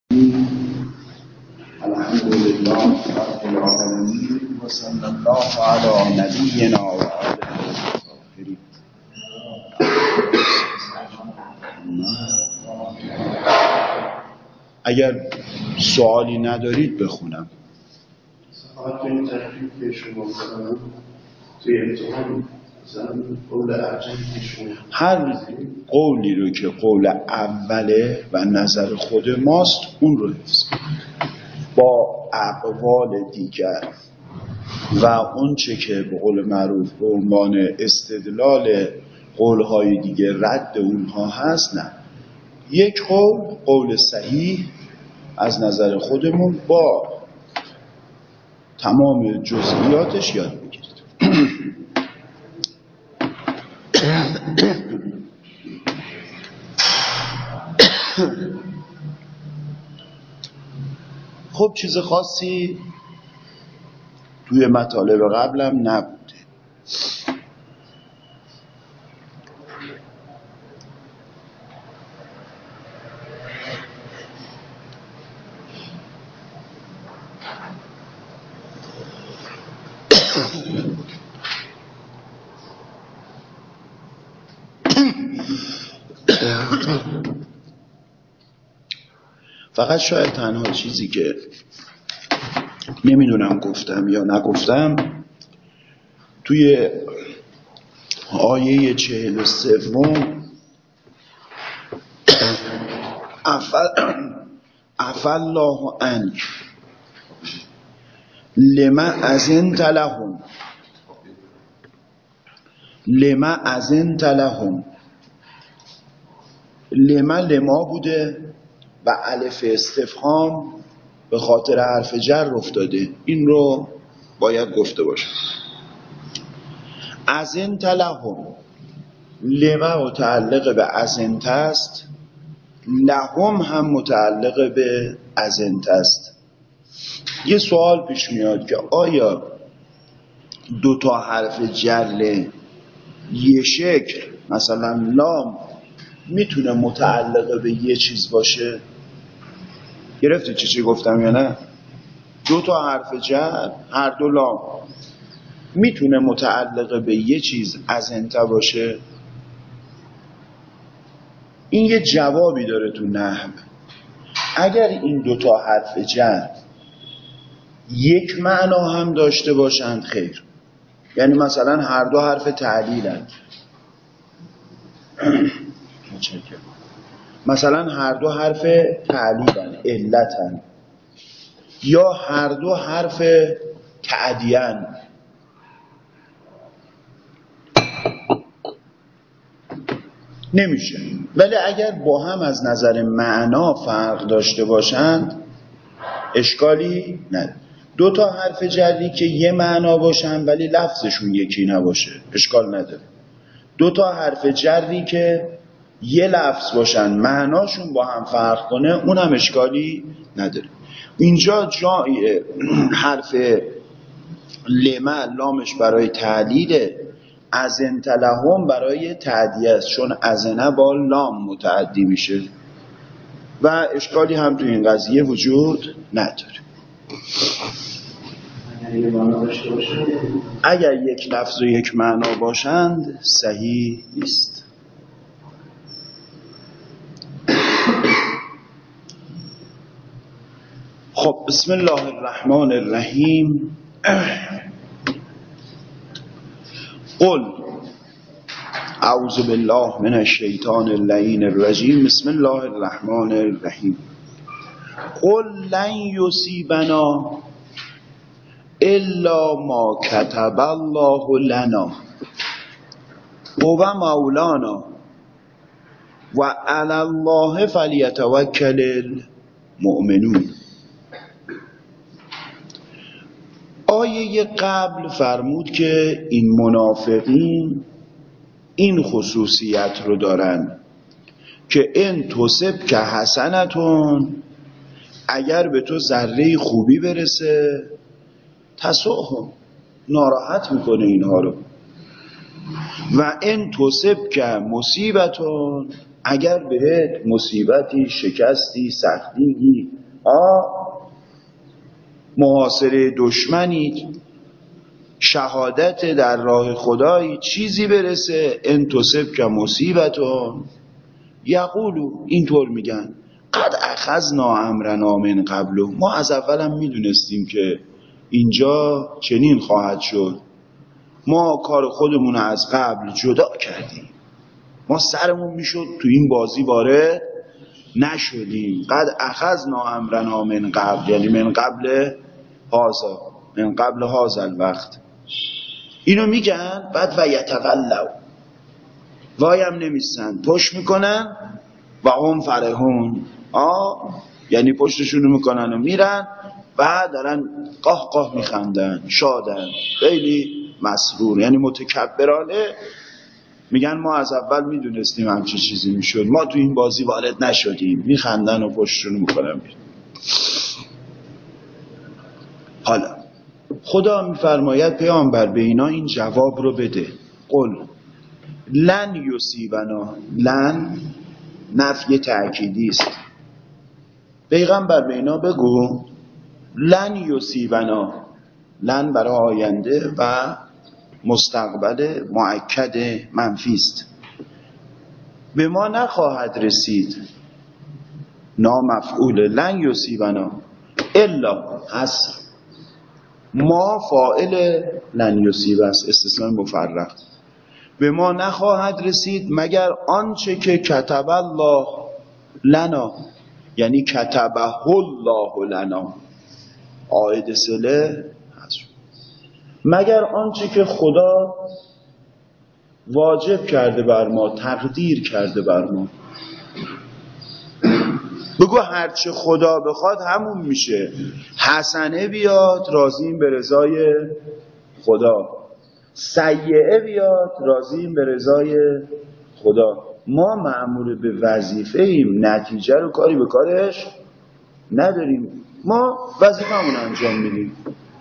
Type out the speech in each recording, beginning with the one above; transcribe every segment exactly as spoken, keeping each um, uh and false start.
الحمد لله رب العالمين وصلی الله علی نبینا و آله الطاهرین. اگر سوالی ندارید بخونم. فقط این ترکیب که شما مثلا توی امتحان مثلا قول ارجحی که شما هر قولی رو که قول اوله و نظر خود ماست اون رو حفظ با اقوال دیگر و اون چه که به قول معروف به عنوان استدلال قولهای دیگه رد اونها هست. نه، یک قول قول صحیح از نظر خودمون با تمام جزئیاتش یاد بگیرید. خب چیز خاصی توی مطالب قبلم نبوده. فقط شاید تنها چیزی که نمیدونم گفتم یا نگفتم توی آیه چهل و سوم عفا الله عنک لما اذنت لهم لما اذنت لهم لما لما بوده و الف استفهام به خاطر حرف جر افتاده. این رو باید گفته باشم. اذنت لهم لما متعلق به اذنت است، لهم هم متعلق به اذنت است. یه سوال پیش میاد که آیا دو تا حرف جر یه شکل مثلا لام میتونه متعلق به یه چیز باشه؟ گرفتی چی چی گفتم یا نه؟ دو تا حرف جر هر دو لام میتونه متعلق به یه چیز اذنت باشه؟ این یه جوابی داره تو نحو. اگر این دو تا حرف جر یک معنا هم داشته باشند خیر، یعنی مثلا هر دو حرف تعلیلن مثلا هر دو حرف تعلیلن علتن، یا هر دو حرف تعدیان، نمیشه. ولی اگر با هم از نظر معنا فرق داشته باشند اشکالی نداره. دو تا حرف جری که یه معنا باشن ولی لفظشون یکی نباشه اشکال نداره. دو تا حرف جری که یه لفظ باشن معناشون با هم فرق کنه اون هم اشکالی نداره. اینجا جای حرف لما لامش برای تعلیله، اذنت لهم برای تعدیه است، چون اذنه با لام متعدی میشه و اشکالی هم تو این قضیه وجود نداره. اگر یک لفظ و یک معنا باشند صحیح نیست. خب بسم الله الرحمن الرحیم. قل اعوذ بالله من الشیطان اللعین الرجیم بسم الله الرحمن الرحیم. قل لن یصیبنا الا ما كتب الله لنا هو مولانا و علی الله فلیتوکل المؤمنون. آیه قبل فرمود که این منافقین این خصوصیت رو دارن که ان تصب که حسنتون، اگر به تو ذره خوبی برسه تسؤهم، ناراحت میکنه اینها رو، و ان تصب که مصیبتون، اگر بهت مصیبتی، شکستی، سختی آ محاصره دشمنید، شهادت در راه خدایی، چیزی برسه ان تصبک مصیبتون یقولو، اینطور میگن قد اخذنا امرنا من قبل، ما از اولم میدونستیم که اینجا چنین خواهد شد، ما کار خودمون از قبل جدا کردیم، ما سرمون میشد تو این بازی وارد نشدیم. قد اخذنا امرنا من قبل، یعنی من قبل هازا، من قبل هازا الوقت. اینو میگن بعد و یتولوا، وایم نمیستن، پشت میکنن و هم فرحون، آه یعنی پشتشونو میکنن و میرن و دارن قاه قاه میخندن، شادن، خیلی مسرور، یعنی متکبرانه میگن ما از اول میدونستیم همچه چیزی میشد، ما تو این بازی وارد نشدیم، میخندن و پشتشونو میکنن میرن. حالا خدا میفرماید پیامبر به اینا این جواب رو بده، قل لن یصیبنا، لن نفی تأکیدی است، پیغمبر به اینا بگو لن یصیبنا، لن برای آینده و مستقبل مؤکد منفی است، به ما نخواهد رسید، نامفعول لن یصیبنا الا حصر، ما فاعل لن یصیب است، استثناء مفرق، به ما نخواهد رسید مگر آنچه که کتب الله لنا، یعنی کتبه الله لنا، عاید صله هست، مگر آنچه که خدا واجب کرده بر ما، تقدیر کرده بر ما. بگو هرچه خدا بخواد همون میشه، حسنه بیاد راضیم به رضای خدا، سیئه بیاد راضیم به رضای خدا، ما مأمور به وظیفه ایم، نتیجه رو کاری به کارش نداریم، ما وظیفه‌مون انجام میدیم.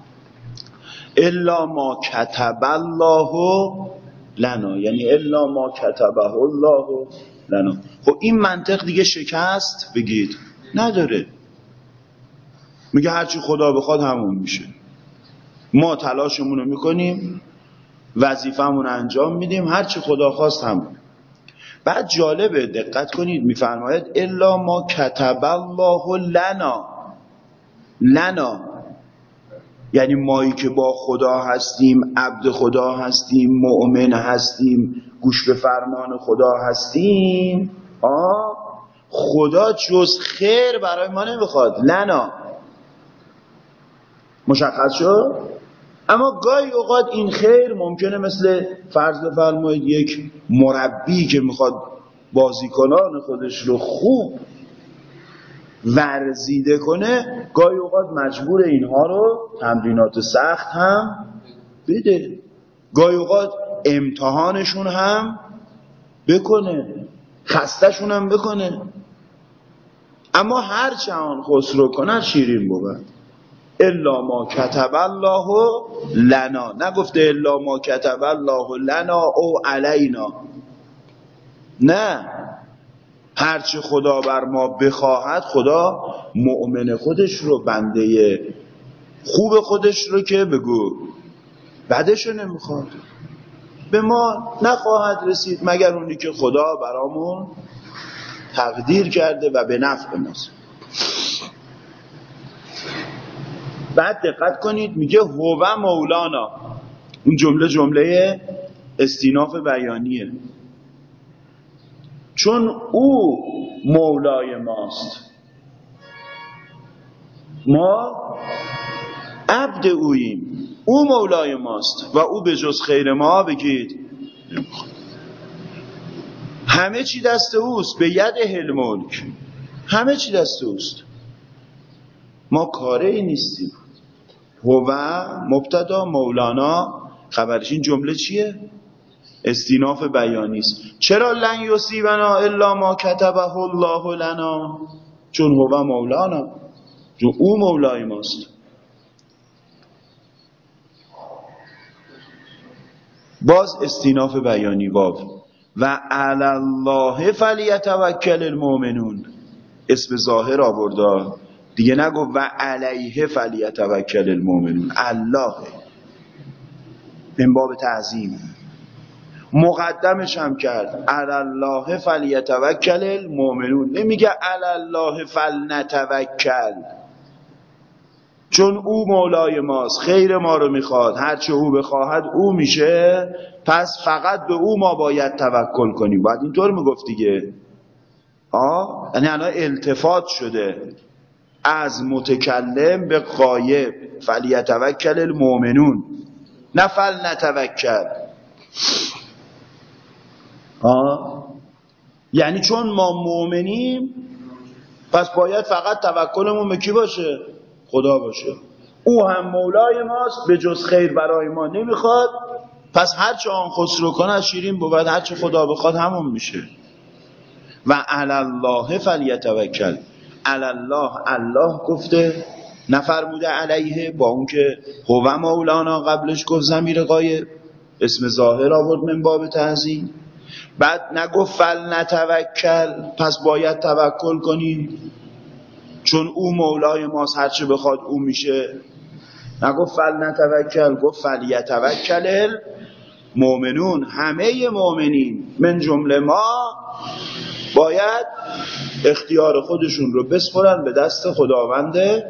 الا ما کتب الله لنا، یعنی الا ما کتبه الله لنا. خب این منطق دیگه شکست بگید نداره، میگه هرچی خدا بخواد همون میشه، ما تلاشمون رو میکنیم، وظیفه‌مون انجام میدیم، هرچی خدا خواست همون. بعد جالبه دقت کنید میفرماید الا ما کتب الله لنا، لنا یعنی مایی که با خدا هستیم، عبد خدا هستیم، مؤمن هستیم، گوش به فرمان خدا هستیم، آه خدا جز خیر برای ما نمیخواد، لنا، مشخص شد؟ اما گاهی اوقات این خیر ممکنه مثل فرض بفرمایید یک مربی که میخواد بازیکنان خودش رو خوب ورزیده کنه، گاهی اوقات مجبور اینها رو تمرینات سخت هم بده، گاهی اوقات امتحانشون هم بکنه، خستشون هم بکنه، اما هر چند خسرو کنه شیرین بود. الا ما کتب الله لنا، نگفته الا ما کتب الله لنا او علینا، نه، هرچی خدا بر ما بخواهد، خدا مؤمن خودش رو، بنده خوب خودش رو که بگو بدشو نمیخواد، به ما نخواهد رسید مگر اونی که خدا برامون تقدیر کرده و به نفع ماست. بعد دقت کنید میگه هو مولانا، این جمله جمله استیناف بیانیه، چون او مولای ماست، ما عبد اوییم، او مولای ماست و او به جز خیر ما بگید همه چی دست اوست، به ید الملک، همه چی دست اوست، ما کاره ای نیستیم. هو مبتدا، مولانا خبرش، این جمله چیه؟ استیناف بیانی است. چرا لن یصیبنا الا ما کتبه الله لنا؟ چون هو مولانا، چون او مولای ماست. باز استیناف بیانی واو و علی الله فلیتوکل المؤمنون، اسم ظاهر آورده، دیگه نگو و علیه فلیتوکل المؤمنون، الله من باب تعظیم. مقدمش هم کرد علی الله فلیتوکل المؤمنون، نمیگه علی الله فلنتوکل، چون او مولای ماست، خیر ما رو میخواد، هرچه او بخواهد او میشه، پس فقط به او ما باید توکل کنیم. باید اینطور میگفت دیگه. آه یعنی الان التفات شده از متکلم به غایب، فلیتوکل المؤمنون نه فلنتوکل. آه یعنی چون ما مؤمنیم پس باید فقط توکلمون به کی باشه؟ خدا باشه. او هم مولای ماست، به جز خیر برای ما نمیخواد، پس هر چه آن خسرو کنه از شیرین بود، هر چه خدا بخواد همون میشه. و علی الله فلیتوکل، علی الله، الله گفته نفرموده علیه، با اون که هو مولانا قبلش گفت ضمیر غایب، اسم ظاهر آورد من باب تعظیم. بعد نگفت فلنتوکل پس باید توکل کنیم چون او مولای ماست، هرچه بخواد او میشه. نگفت فلنتوکل، گفت فلیتوکل المؤمنون، همه مؤمنین من جمله ما باید اختیار خودشون رو بسپرن به دست خداوند تعالی.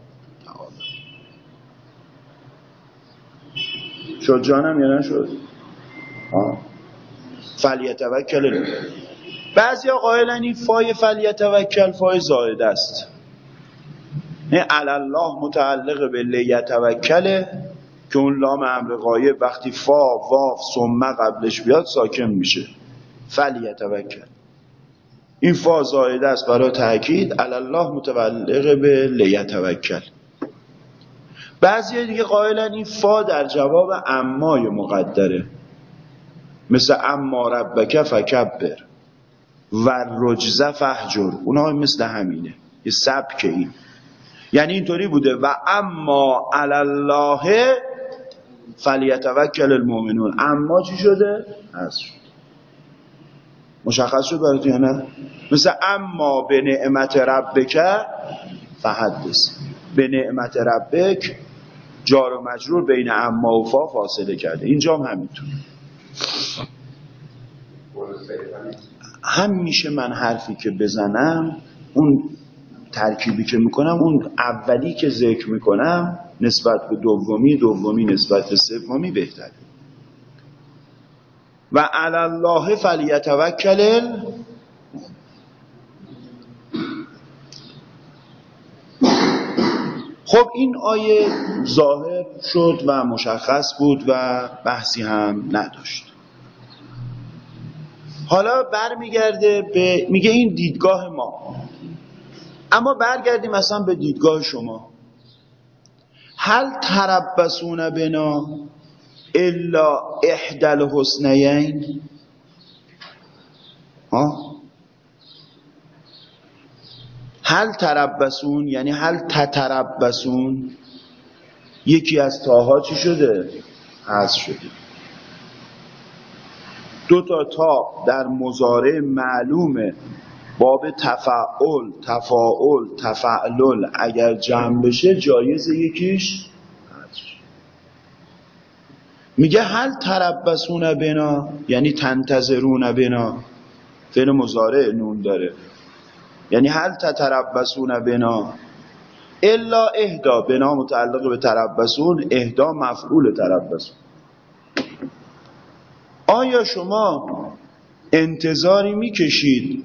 شد جانم یا نشد؟ آه. فلیتوکل المؤمنون. بعضی ها قائلن این فای فلیتوکل فای زائده است، نه علی الله متعلق به لیتوکل که اون لام امر غایب وقتی فا واف ثم قبلش بیاد ساکن میشه، فلیتوکل. این فا زائده است برای تأکید، علی الله متعلق به لیتوکل. بعضی دیگه قائلن این فا در جواب امای مقدره، مثل اما ربک فکبر و رجز فهجر، اونها مثل همینه، یه سبک این. یعنی اینطوری بوده و اما علی الله فلیتوکل المؤمنون، اما چی شده؟ حذف شد. مشخص شد براتون یا نه؟ مثل اما به نعمت ربک فحدث، به نعمت ربک جار و مجرور بین اما و فا فاصله کرده، اینجا هم همینطور. هم میشه من حرفی که بزنم، اون ترکیبی که میکنم، اون اولی که ذکر میکنم نسبت به دومی، دومی نسبت به سومی بهتره. و علی الله فلیتوکل. خب این آیه ظاهر شد و مشخص بود و بحثی هم نداشت. حالا برمیگرده به، میگه این دیدگاه ما، اما برگردیم مثلا به دیدگاه شما. هل تربصون بنا الا احدى الحسنیین؟ ها هل تربصون یعنی هل تتربصون، یکی از تاها چی شده؟ حذف شده. دو تا تا در مضارع معلومه باب تفعل، تفاعل، تفعلل اگر جمع بشه جایزه یکیش حذف. میگه هل تربصون بنا یعنی تنتظرون بنا، فعل مضارع نون داره، یعنی هل تتربصون بنا الا اهدا، بنا متعلق به تربصون، اهدا مفعول تربصون. آیا شما انتظاری میکشید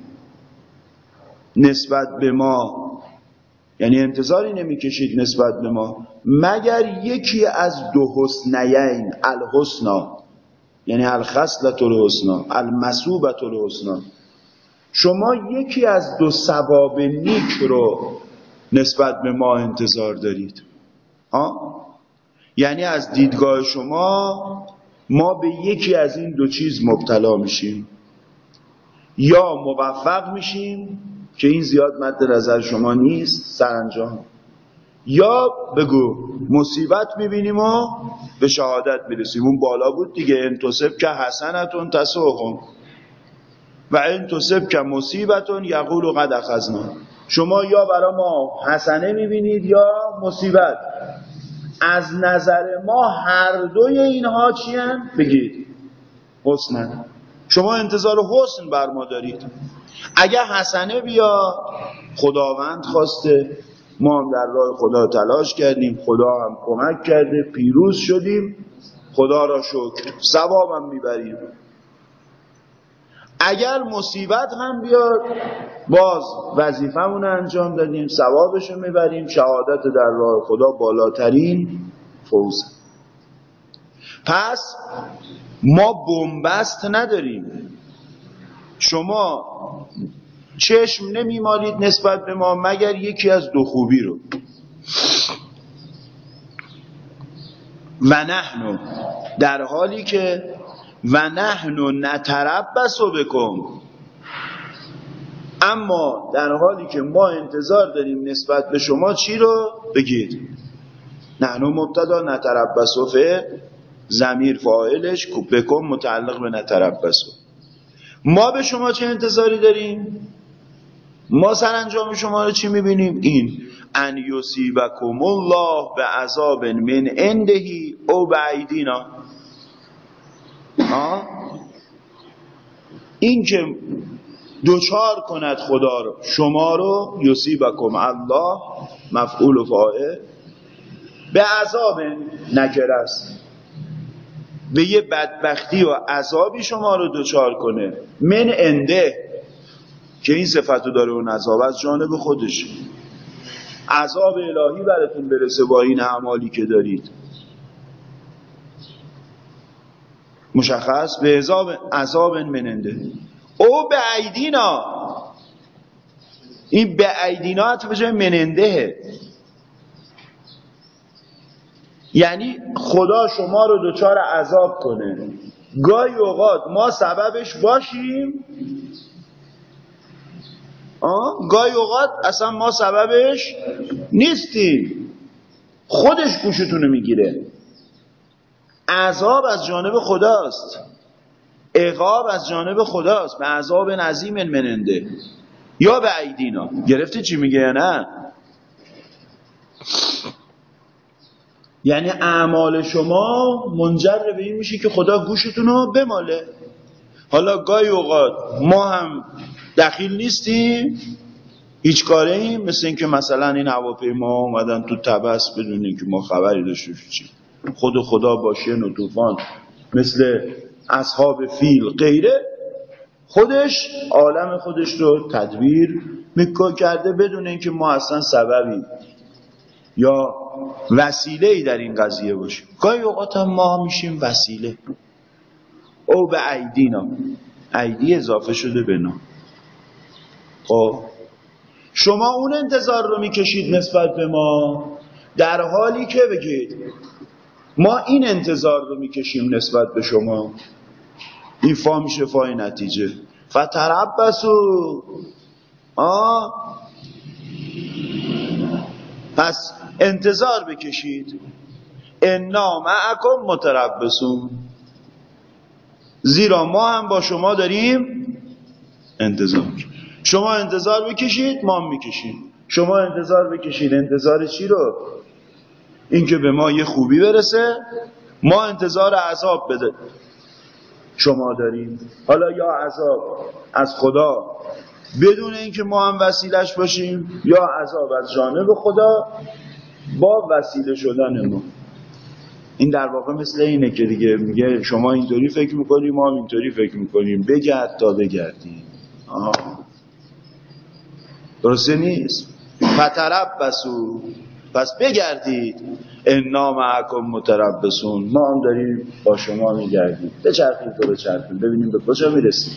نسبت به ما، یعنی انتظاری نمیکشید نسبت به ما مگر یکی از دو حسنیین، الحسنا یعنی الخصلة الحسنا، المثوبة الحسنا، شما یکی از دو ثواب نیک رو نسبت به ما انتظار دارید؟ ها؟ یعنی از دیدگاه شما ما به یکی از این دو چیز مبتلا میشیم، یا موفق میشیم که این زیاد مد نظر شما نیست سرانجام، یا بگو مصیبت میبینیم و به شهادت میرسیم. اون بالا بود دیگه، ان تصب که حسنتون تسؤهم و ان تصب که مصیبتون یقول قد اخذنا. شما یا برای ما حسنه میبینید یا مصیبت. از نظر ما هر دوی اینها چی هن؟ بگید حسنن. شما انتظار حسن بر ما دارید. اگر حسنه بیا خداوند خواسته، ما هم در راه خدا تلاش کردیم، خدا هم کمک کرده، پیروز شدیم، خدا را شکر، ثواب هم میبریم. اگر مصیبت هم بیاد باز وظیفمون انجام دادیم، ثوابشو میبریم، شهادت در راه خدا بالاترین فوز. پس ما بنبست نداریم. شما چشم نمیمالید نسبت به ما مگر یکی از دو خوبی رو. و نحن، در حالی که و نحن نتربص بکم، اما در حالی که ما انتظار داریم نسبت به شما چی رو؟ بگید نحن مبتدا، نتربص فعل، ضمیر فاعلش، بکم متعلق به نتربص. ما به شما چه انتظاری داریم؟ ما سرانجام شما رو چی میبینیم؟ این ان یصیبکم الله بعذاب من عنده او بایدینا. این که دوچار کند خدا رو شما رو، یصیبکم الله مفعول و فاعل، به عذاب نکره است، به یه بدبختی و عذابی شما رو دوچار کنه، من عنده، که این صفتو داره، اون عذاب از جانب خودش، عذاب الهی براتون برسه با این اعمالی که دارید. مشخص؟ به عذاب عذاب مننده او به ایدینا. این به ایدینا حتی به جای مننده، یعنی خدا شما رو دوچار عذاب کنه، گاهی اوقات ما سببش باشیم، آه؟ گاهی اوقات اصلا ما سببش نیستیم، خودش گوشتونو میگیره. عذاب از جانب خداست، عقاب از جانب خداست، به عذاب عظیم مننده یا به ایدینا. گرفتی چی میگه یا نه؟ یعنی اعمال شما منجر به این میشه که خدا گوشتونو بماله. حالا گاهی اوقات ما هم دخیل نیستیم، هیچ کاره ایم، مثل این که مثلا این هواپیما اومدن تو طبس بدون این که ما خبری داشته باشیم، خود خدا با شن و طوفان مثل اصحاب فیل غیره، خودش عالم خودش رو تدبیر میکنه کرده بدون اینکه ما اصلا سببی یا وسیله‌ای در این قضیه باشیم. گاهی اوقات هم ما میشیم وسیله. او به ایدینا، ایدی اضافه شده به نام. خب شما اون انتظار رو میکشید نسبت به ما، در حالی که بگید ما این انتظار رو میکشیم نسبت به شما. این فا میشه فای نتیجه. فتربصوا. آه پس انتظار بکشید. انا معکم متربصون، زیرا ما هم با شما داریم انتظار. شما انتظار بکشید، ما هم میکشیم. شما انتظار بکشید. انتظار چی رو؟ این که به ما یه خوبی برسه. ما انتظار عذاب بده شما داریم. حالا یا عذاب از خدا بدون اینکه ما هم وسیلش باشیم، یا عذاب از جانب خدا با وسیله شدن ما. این در واقع مثل اینه که دیگه میگه شما اینطوری فکر میکنیم، ما هم اینطوری فکر میکنیم، بگرد تا بگردیم. آها درسته نیست؟ فتربصوا، پس بگردید. انا معکم متربصون، ما هم داریم با شما میگردیم. بچرخیم تو بچرخیم ببینیم به کجا میرسیم.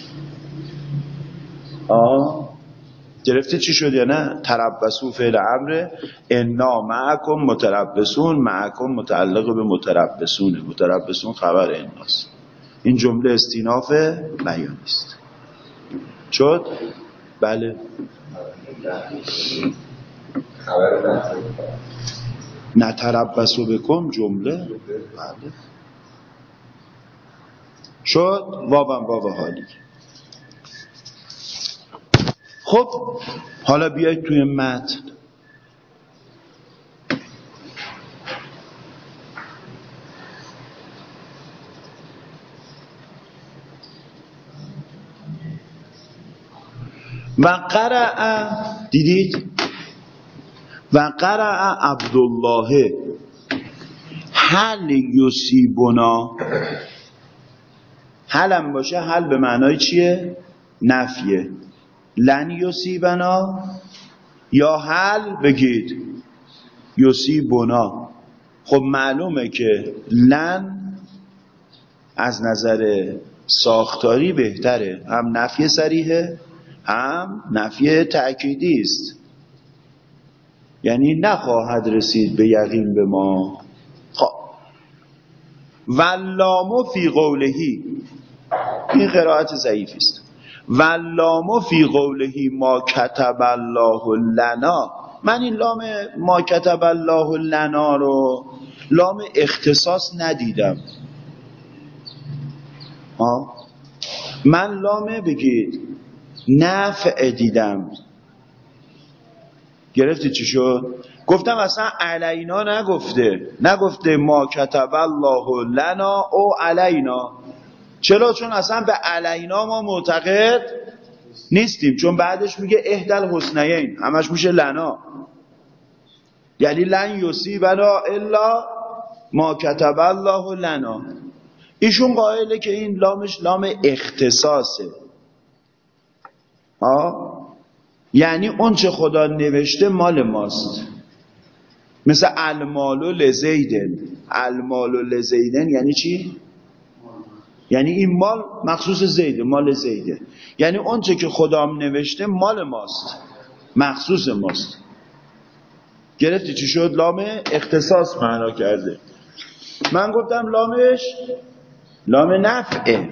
آه گرفتی چی شد یا نه؟ تربصوا فعل امره، انا معکم متربصون، معکم متعلق به متربصونه، متربصون خبر اناست. این جمله استیناف بیانی است. شد؟ بله. نتربصوا بکم جمله بله. شد؟ واو واو حالی. خب حالا بیاید توی متن. و قرأ، دیدید؟ و قرأ عبدالله هل یصیبنا. هلم باشه، هل به معنای چیه؟ نفیه. لن یصیبنا یا هل بگید یصیبنا. خب معلومه که لن از نظر ساختاری بهتره، هم نفی صریحه هم نفی تأکیدی است، یعنی نخواهد رسید به یقین به ما. خب واللام فی قولهی، این قرائت ضعیف است. واللام فی قولهی ما کتب الله لنا. من این لام ما کتب الله لنا رو لام اختصاص ندیدم. ها من لام بگید نفع دیدم. گرفتی چی شد؟ گفتم اصلا علینا نگفته، نگفته ما کتب الله لنا او علینا. چرا؟ چون اصلا به علینا ما معتقد نیستیم، چون بعدش میگه احدی الحسنیین، همش میشه لنا، یعنی لن یصیبنا الا ما کتب الله لنا. ایشون قائله که این لامش لام اختصاصه. ها یعنی اون چه خدا نوشته مال ماست. مثل المال لزیدن. المال لزیدن یعنی چی؟ یعنی این مال مخصوص زیده، مال زیده، یعنی اون چه که خدام نوشته مال ماست، مخصوص ماست. گرفتی چی شد؟ لام اختصاص معنا کرده. من گفتم لامش لام نفعه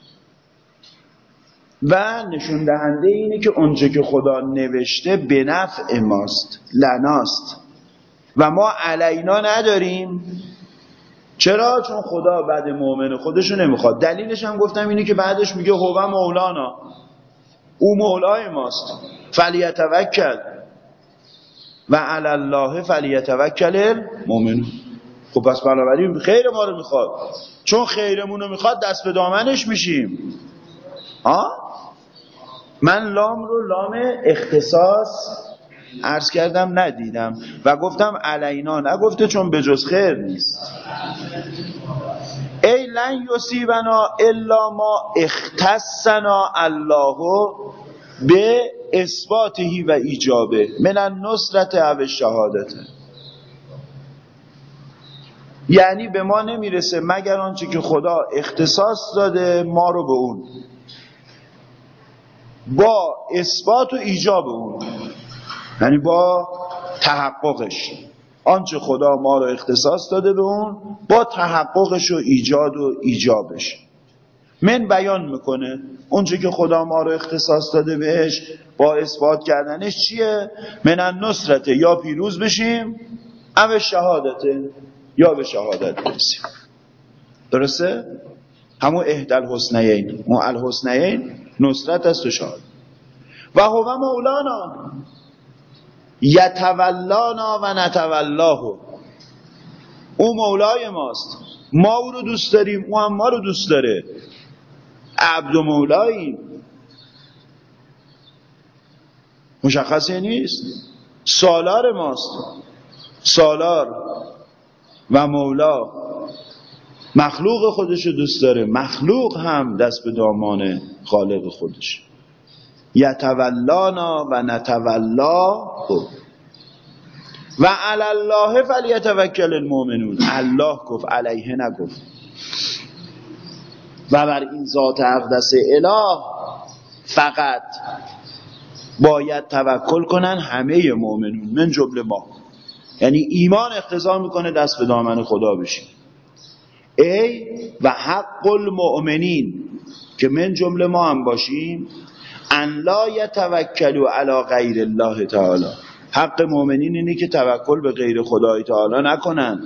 و نشون دهنده اینه که اونچه که خدا نوشته به نفع ماست، لناست و ما علینا نداریم. چرا؟ چون خدا بعد مؤمن خودشو نمیخواد. دلیلش هم گفتم اینه که بعدش میگه هو مولانا، او مولای ماست، فلیتوکل و علی الله فلیتوکل المؤمنون. خب پس بنابراین خیر ما رو میخواد، چون خیرمون رو میخواد دست به دامنش میشیم. ها من لام رو لام اختصاص عرض کردم ندیدم و گفتم علینا نگفته، چون به جز خیر نیست. ای لن یصیبنا الا ما اختصنا الله به اثباته و ایجابه من النصرت و الشهادت. یعنی به ما نمیرسه مگر آنچه که خدا اختصاص داده ما رو به اون، با اثبات و ایجاب اون، یعنی با تحققش. آنچه خدا ما رو اختصاص داده به اون با تحققش و ایجاد و ایجابش. من بیان میکنه اونچه که خدا ما رو اختصاص داده بهش با اثبات کردنش چیه؟ من النصرت، یا پیروز بشیم، او شهادت، یا به شهادت برسیم. درسته؟ همون احدی الحسنیین، مو الحسنیین نصرت است و شهادت. و هو مولانا یتولانا و نتولاه. او مولای ماست، ما او رو دوست داریم، او هم ما رو دوست داره. عبد و مولاییم، مشخصه نیست. سالار ماست، سالار و مولا مخلوق خودشو دوست داره، مخلوق هم دست به دامان خالق خودش. یتولانا و نتولاه و علی الله فلیتوکل المؤمنون. الله گفت، علیه نگفت. و بر این ذات اقدس اله فقط باید توکل کنن همه مؤمنون، من جمله ما. یعنی ایمان اقتضا میکنه دست به دامن خدا بشیم. ای و حق المؤمنین، که من جمله ما هم باشیم، ان لا یتوکلوا علی غیر الله تعالی. حق مؤمنین اینه که توکل به غیر خدای تعالی نکنن.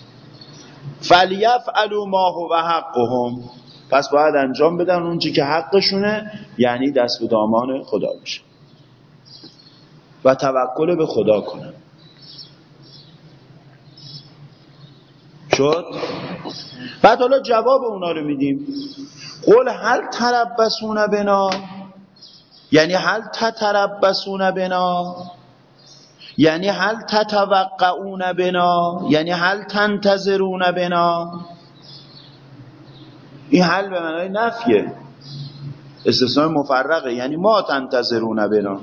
فلیفعلوا ما هو حقهم، پس باید انجام بدن اون چی که حقشونه، یعنی دست به دامان خدا بشه. و توکل به خدا کنم. شد؟ بعد حالا جواب اونا رو میدیم. قل هل تربصون بنا، یعنی هل تتربصون بنا، یعنی هل تتوقعون بنا، یعنی هل تنتظرون بنا. این هل به معنای نفیه، استثناء مفرقه، یعنی ما تنتظرون بنا.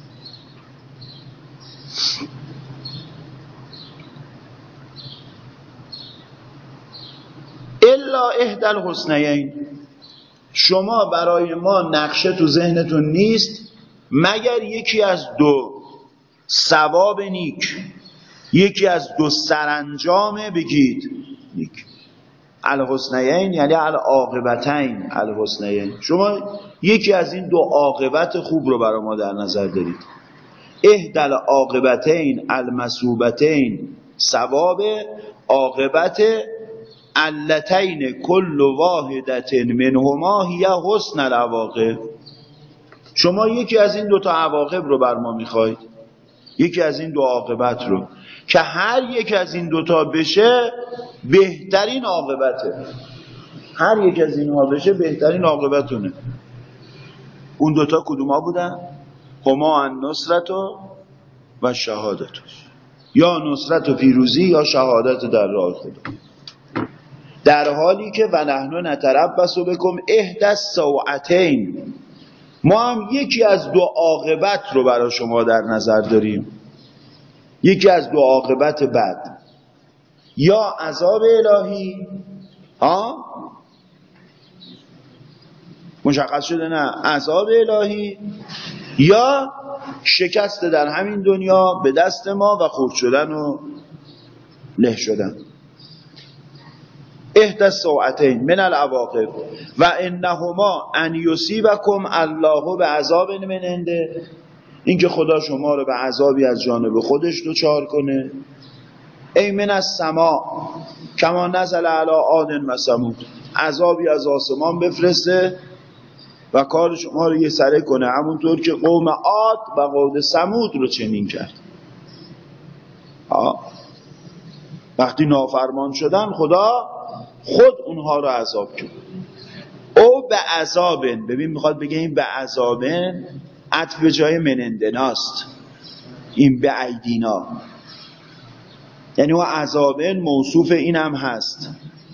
الا احدی الحسنیین، شما برای ما نقشه تو ذهنتون نیست مگر یکی از دو ثواب نیک، یکی از دو سرانجام بگید نیک. الحسنیین یعنی العاقبتین الحسنیین، شما یکی از این دو عاقبت خوب رو برای ما در نظر دارید. احدی العاقبتین المثوبتین، ثواب عاقبت علتین کل واحدت منهما هی حسن العواقب. شما یکی از این دو تا عواقب رو بر ما میخواید، یکی از این دو عاقبت رو که هر یک از این دو تا بشه بهترین عاقبته. هر یک از اینها بشه بهترین عاقبتونه. اون دو تا کدوما بودن؟ هما النصرت و شهادت، یا نصرت و پیروزی یا شهادت در راه خدا. در حالی که و نحن نتربص بکم احدی السوءتین، ما هم یکی از دو عاقبت رو برای شما در نظر داریم، یکی از دو عاقبت بد، یا عذاب الهی، ها مشخص شده نه، عذاب الهی یا شکست در همین دنیا به دست ما و خرد شدن و له شدن. احدی السوءتین من العواقب و انهما ان یصیبکم الله بعذاب من عنده، اینکه خدا شما رو به عذابی از جانب خودش دچار کنه. ای من السماء کما نزل علی عاد و ثمود، عذابی از آسمان بفرسته و کار شما رو یه سره کنه، همونطور که قوم عاد و قوم ثمود رو چنین کرد. آه. وقتی نافرمان شدن خدا خود اونها رو عذاب کرد. او به عذابن، ببین میخواد بگه این به عذابن عطف به جای منندناست، این به ایدینا، یعنی او عذابن موصوف این هم هست.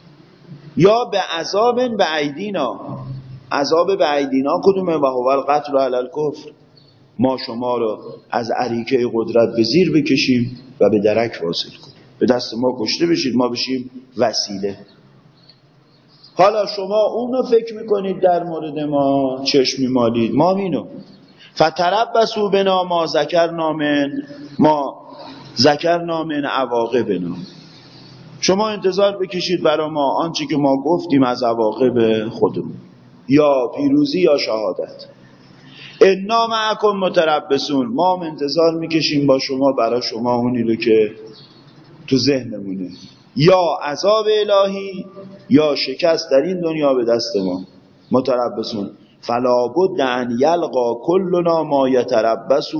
یا به عذابن به ایدینا، عذاب به ایدینا کدومه؟ و هو القتل علی الکفر، ما شما رو از اریکه قدرت به زیر بکشیم و به درک واصل کنیم، به دست ما کشته بشید، ما بشیم وسیله. حالا شما اونو فکر میکنید در مورد ما چشم میمالید، ما اینو فتربصوا بنا ما ذکرنا من ما ذکرنا من عواقبنا، شما انتظار بکشید برای ما آنچه که ما گفتیم از عواقب خودمون، یا پیروزی یا شهادت. انا معکم متربصون، ما هم انتظار میکشیم با شما برای شما اونی رو که تو ذهنمونه، یا عذاب الهی یا شکست در این دنیا به دست ما. متربصون فلا بد ان یلقا کلنا ما یتربصه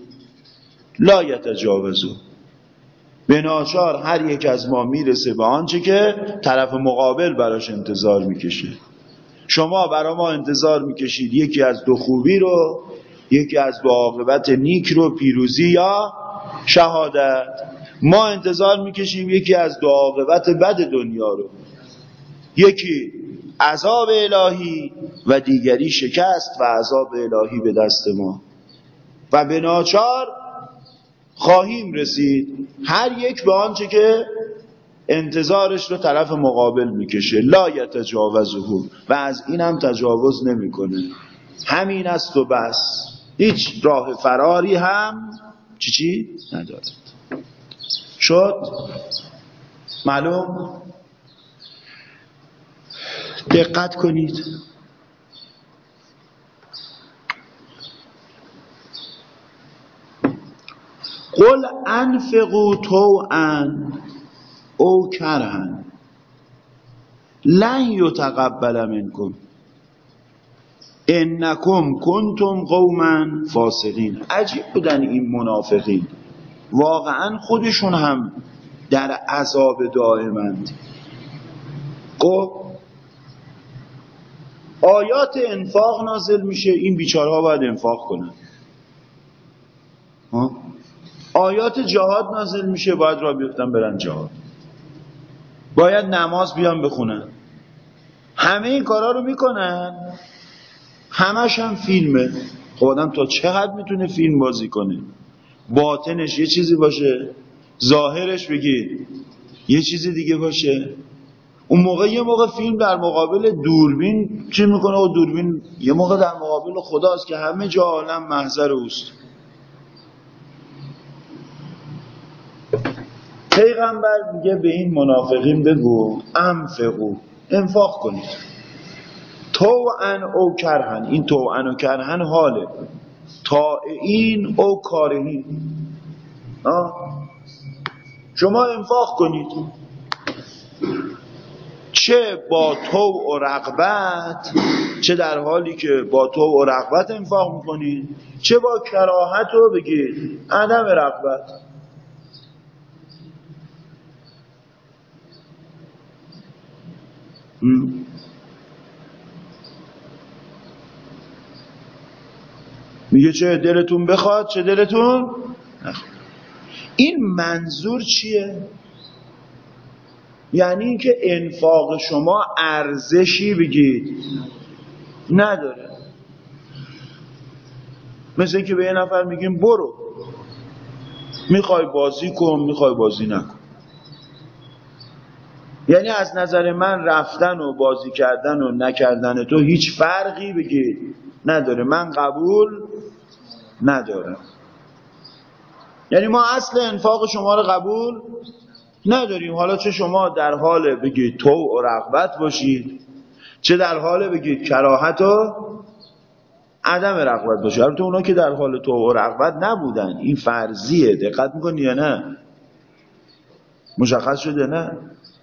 لا یتجاوزه، به ناچار هر یک از ما میرسه به آنچه که طرف مقابل براش انتظار میکشه. شما برای ما انتظار میکشید یکی از دو خوبی رو، یکی از دو عاقبت نیک رو، پیروزی یا شهادت. ما انتظار میکشیم یکی از دو عاقبت بد دنیا رو، یکی عذاب الهی و دیگری شکست و عذاب الهی به دست ما، و به ناچار خواهیم رسید هر یک به آنچه که انتظارش رو طرف مقابل میکشه. لا یتجاوزه، و از این هم تجاوز نمیکنه. همین است و بس، هیچ راه فراری هم چی چی ندارد. شد؟ معلوم؟ دقت کنید. قل انفقوا طوعا او کرها لن یتقبل منکم انکم کنتم قوما فاسقین. عجیب بودن این منافقین، واقعا خودشون هم در عذاب دائمند. خب آیات انفاق نازل میشه، این بیچاره ها باید انفاق کنن. ها؟ آیات جهاد نازل میشه، باید را بیفتن برن جهاد، باید نماز بیان بخونن. همه این کارا رو میکنن، همش هم فیلمه. خب آدم تا چقدر میتونه فیلم بازی کنه؟ باطنش یه چیزی باشه، ظاهرش بگید یه چیزی دیگه باشه. اون موقع یه موقع فیلم در مقابل دوربین چی میکنه؟ و دوربین یه موقع در مقابل خداست که همه جا عالم محضر اوست. پیغمبر میگه به این منافقین بگو انفقوا، انفاق کنید، طوعا او کرهن. این طوعا و کرهن حاله، طائعین او کارهین. شما انفاق کنید، چه با طوع و رغبت، چه در حالی که با طوع و رغبت انفاق میکنید، چه با کراهت و بگید عدم رغبت. میگه چه دلتون بخواد چه دلتون نخواد. این منظور چیه؟ یعنی اینکه انفاق شما ارزشی بگید نداره. مثل اینکه به یه نفر میگیم برو، میخوای بازی کن میخوای بازی نکن. یعنی از نظر من رفتن و بازی کردن و نکردن تو هیچ فرقی بگید نداره، من قبول ندارم. یعنی ما اصل انفاق شما رو قبول نداریم. حالا چه شما در حال بگید طوع و رغبت باشید، چه در حال بگید کراهت و عدم رغبت باشید. البته اونا که در حال طوع و رغبت نبودن، این فرضیه. دقت میکنی یا نه؟ مشخص شده نه؟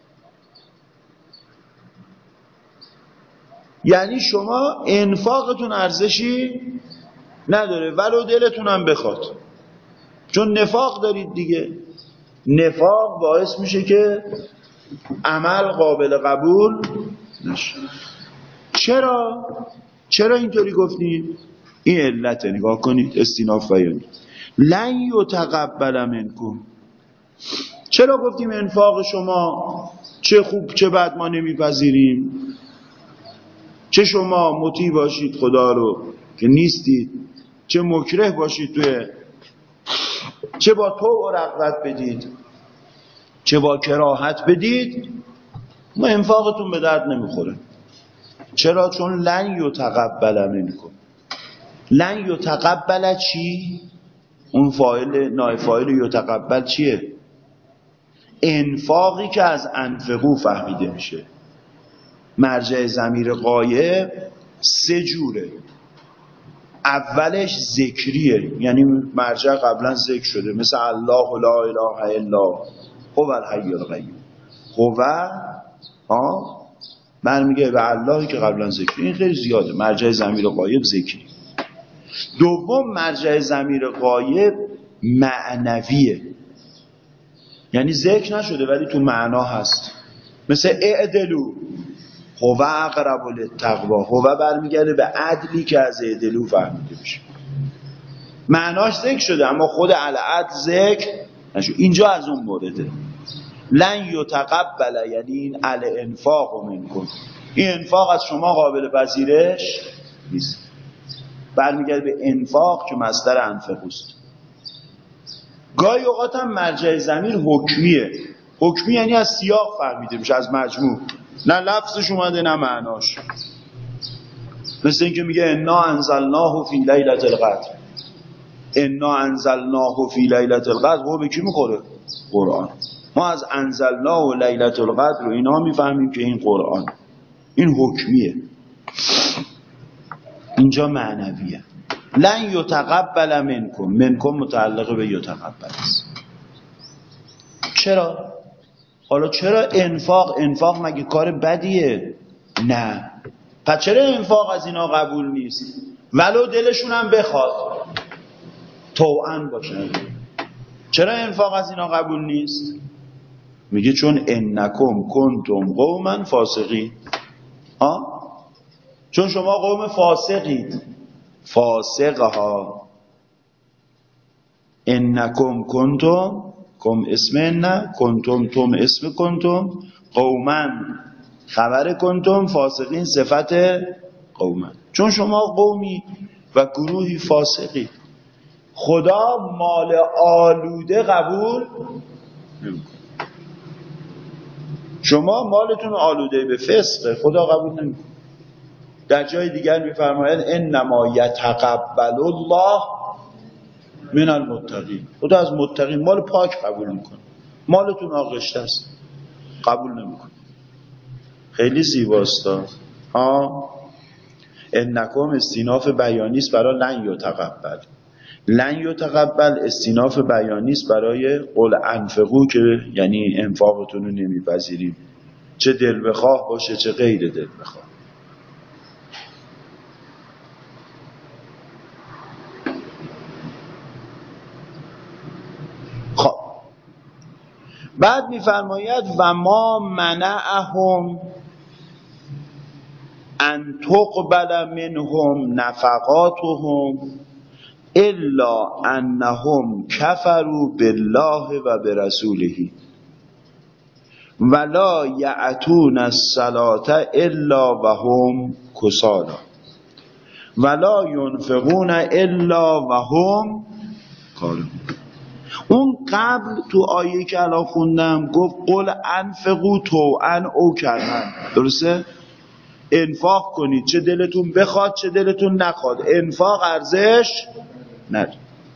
یعنی شما انفاقتون ارزشی نداره ولو دلتون هم بخواد، چون نفاق دارید دیگه. نفاق باعث میشه که عمل قابل قبول نشه. چرا؟ چرا اینطوری گفتیم؟ این علت. نگاه کنید استیناف بیانید. لن یتقبل منکم. چرا گفتیم انفاق شما چه خوب چه بد ما نمیپذیریم؟ چه شما مطیع باشید خدا رو که نیستید، چه مکره باشید توی، چه با طوع و رغبت بدید چه با کراهت بدید، ما انفاقتون به درد نمیخوره. چرا؟ چون لن یتقبل منکم. لن یتقبل چی؟ اون فاعل نائب فاعل یتقبل چیه؟ انفاقی که از انفقو فهمیده میشه. مرجع ضمیر غایب سه جوره. اولش ذکریه، یعنی مرجع قبلا ذکر شده، مثل الله لا اله الا هو الحی القیوم. هو ها برمیگه به اللهی که قبلا ذکر. این خیلی زیاده. مرجع ضمیر غایب ذکری. دوم مرجع ضمیر غایب معنویه، یعنی ذکر نشده ولی تو معنا هست. مثل اعدلو، هو اقرب للتقوا. هو برمیگرده به عدلی که از اعدلو فهمیده بشه. معناش ذکر شده اما خود العدل ذکر نشده. اینجا از اون مورده. لن یتقبل یعنی این الانفاق منکم، این انفاق از شما قابل پذیرش نیست. برمیگرده به انفاق که مصدر انفقوست. گاهی اوقات هم مرجع ضمیر حکمیه. حکمی یعنی از سیاق فهمیده میشه، از مجموع، نه لفظش اومده نه معناش. مثل اینکه میگه انا انزلناه فی لیلة القدر. انا انزلناه فی لیلة القدر، و به کی میخوره؟ قرآن. ما از انزلناه و لیلة القدر رو اینا میفهمیم که این قرآن. این حکمیه، اینجا معنویه. لن یتقبل منکم. منکم متعلق به یتقبل است. چرا؟ حالا چرا انفاق؟ انفاق مگه کار بدیه؟ نه. پس چرا انفاق از اینا قبول نیست؟ ولو دلشون هم بخواد طوعاً باشن. چرا انفاق از اینا قبول نیست؟ میگه چون انکم کنتم قوما فاسقین. ها؟ چون شما قوم فاسقید. فاسقها. انکم کنتم، کم اسم نه، کنتم تم اسم کنتم، قوما خبر کنتم، فاسقین صفت قوما. چون شما قومی و گروهی فاسقی، خدا مال آلوده قبول نمیکنه. شما مالتون آلوده به فسقه، خدا قبول نمیکنه. در جای دیگر میفرماید انما یتقبل الله من المتقین. خدا از متقین مال پاک قبول میکنه. مالتون آغشته است، قبول نمیکنه. خیلی زیباست ها. انکم استیناف بیانی است برای لن یتقبل. لن یتقبل استیناف بیانی است برای قل انفقو که یعنی انفاقتون رو نمیپذیریم، چه دل بخواه باشه چه غیر دل بخواه. خب بعد میفرماید و ما منعهم ان تقبل منهم نفقاتهم الا انهم کفروا بالله و برسوله ولا یأتون الصلاة الا وهم کسالی ولا ینفقون الا وهم کارهون. اون قبل تو آیه که الان خوندم گفت قل انفقوا طوعا او کرها، درسته؟ انفاق کنید چه دلتون بخواد چه دلتون نخواد. انفاق ارزش نداره.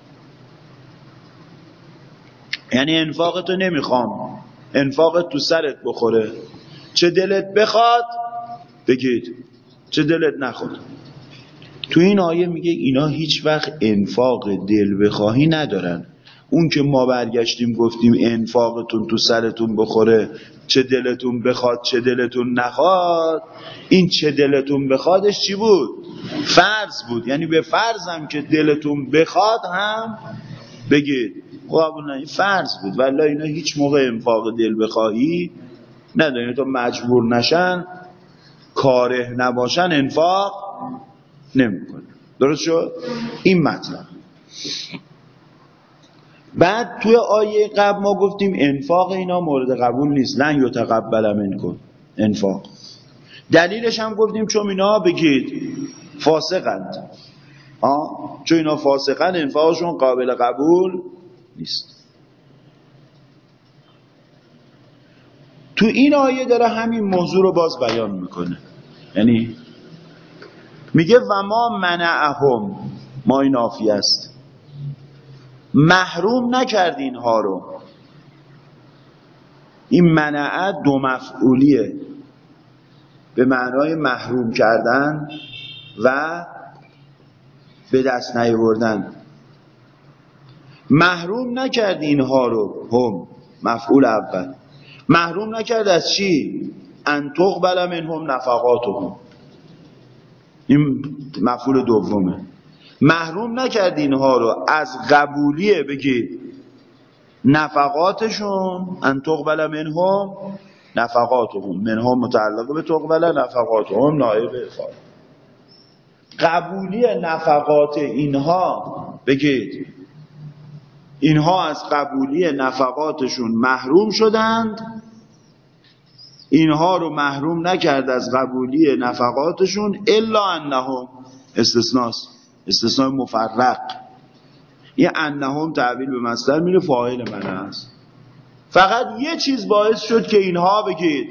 یعنی انفاقتو نمیخوام، انفاقت تو سرت بخوره، چه دلت بخواد بگید چه دلت نخواد. تو این آیه میگه اینا هیچ وقت انفاق دل بخواهی ندارن. اون که ما برگشتیم گفتیم انفاقتون تو سرتون بخوره چه دلتون بخواد چه دلتون نخواد، این چه دلتون بخوادش چی بود؟ فرض بود. یعنی به فرضم که دلتون بخواد هم بگید قبول نه، فرض بود. والله اینا هیچ موقع انفاق دل بخواهی ندارن. تا مجبور نشن کاره نباشن انفاق نمیکنه. درست شد؟ این مطلب. بعد توی آیه قبل ما گفتیم انفاق اینا مورد قبول نیست، لن یتقبل منکم انفاق. دلیلش هم گفتیم چون اینا بگید فاسقند. آه چون اینا فاسقند انفاقشون قابل قبول نیست. تو این آیه داره همین موضوع رو باز بیان میکنه. یعنی میگه و ما منعهم، ما این نافی است، محروم نکرد اینها رو. این منع دو مفعولیه، به معنای محروم کردن و به دست نیاوردن. محروم نکرد اینها رو، هم مفعول اول. محروم نکرد از چی؟ ان تقبل منهم نفقاتهم، این مفعول دومه. محروم نکرد اینها رو از قبولیه بگی نفقاتشون، ان تقبل منهم نفقاتهم، منهم متعلق به تقبل، نفقاتهم نائب فاعل. قبولی نفقات اینها بگید اینها از قبولی نفقاتشون محروم شدند، اینها رو محروم نکرد از قبولی نفقاتشون الا انهم، استثناست، استثناء مفرق. یه انهم تعبیر به مصدر میره، فاعل من است. فقط یه چیز باعث شد که اینها بگید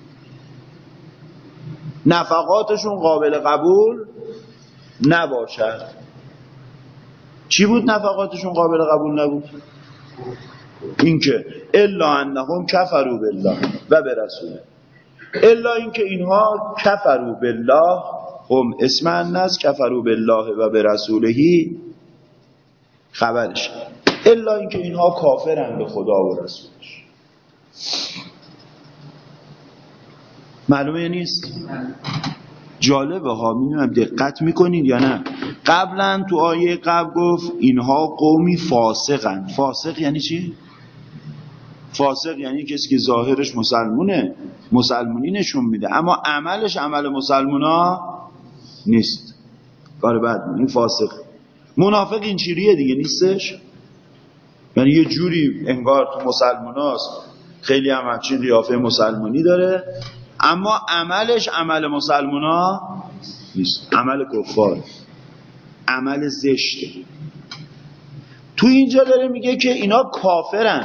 نفقاتشون قابل قبول نباشد. چی بود نفقاتشون قابل قبول نبود؟ اینکه الا انهم کفروا بالله و برسوله، الا اینکه اینها کفروا بالله، هم اسم الناس، کفروا بالله و برسولهی خبرش، الا اینکه اینها کافرن به خدا و رسولش. معلومه نیست؟ جالبه ها، میدونم دقت میکنید یا نه. قبلا تو آیه قبل گفت اینها قومی فاسقن. فاسق یعنی چی؟ فاسق یعنی کسی که ظاهرش مسلمونه، مسلمونی نشون میده اما عملش عمل مسلمونا نیست، کار بد، این فاسق. منافق این چیریه دیگه نیستش، یعنی یه جوری انگار تو مسلموناست، خیلی هم همچین قیافه مسلمونی داره اما عملش عمل مسلمونا نیست، عمل کفار، عمل زشته. تو اینجا داره میگه که اینا کافرن.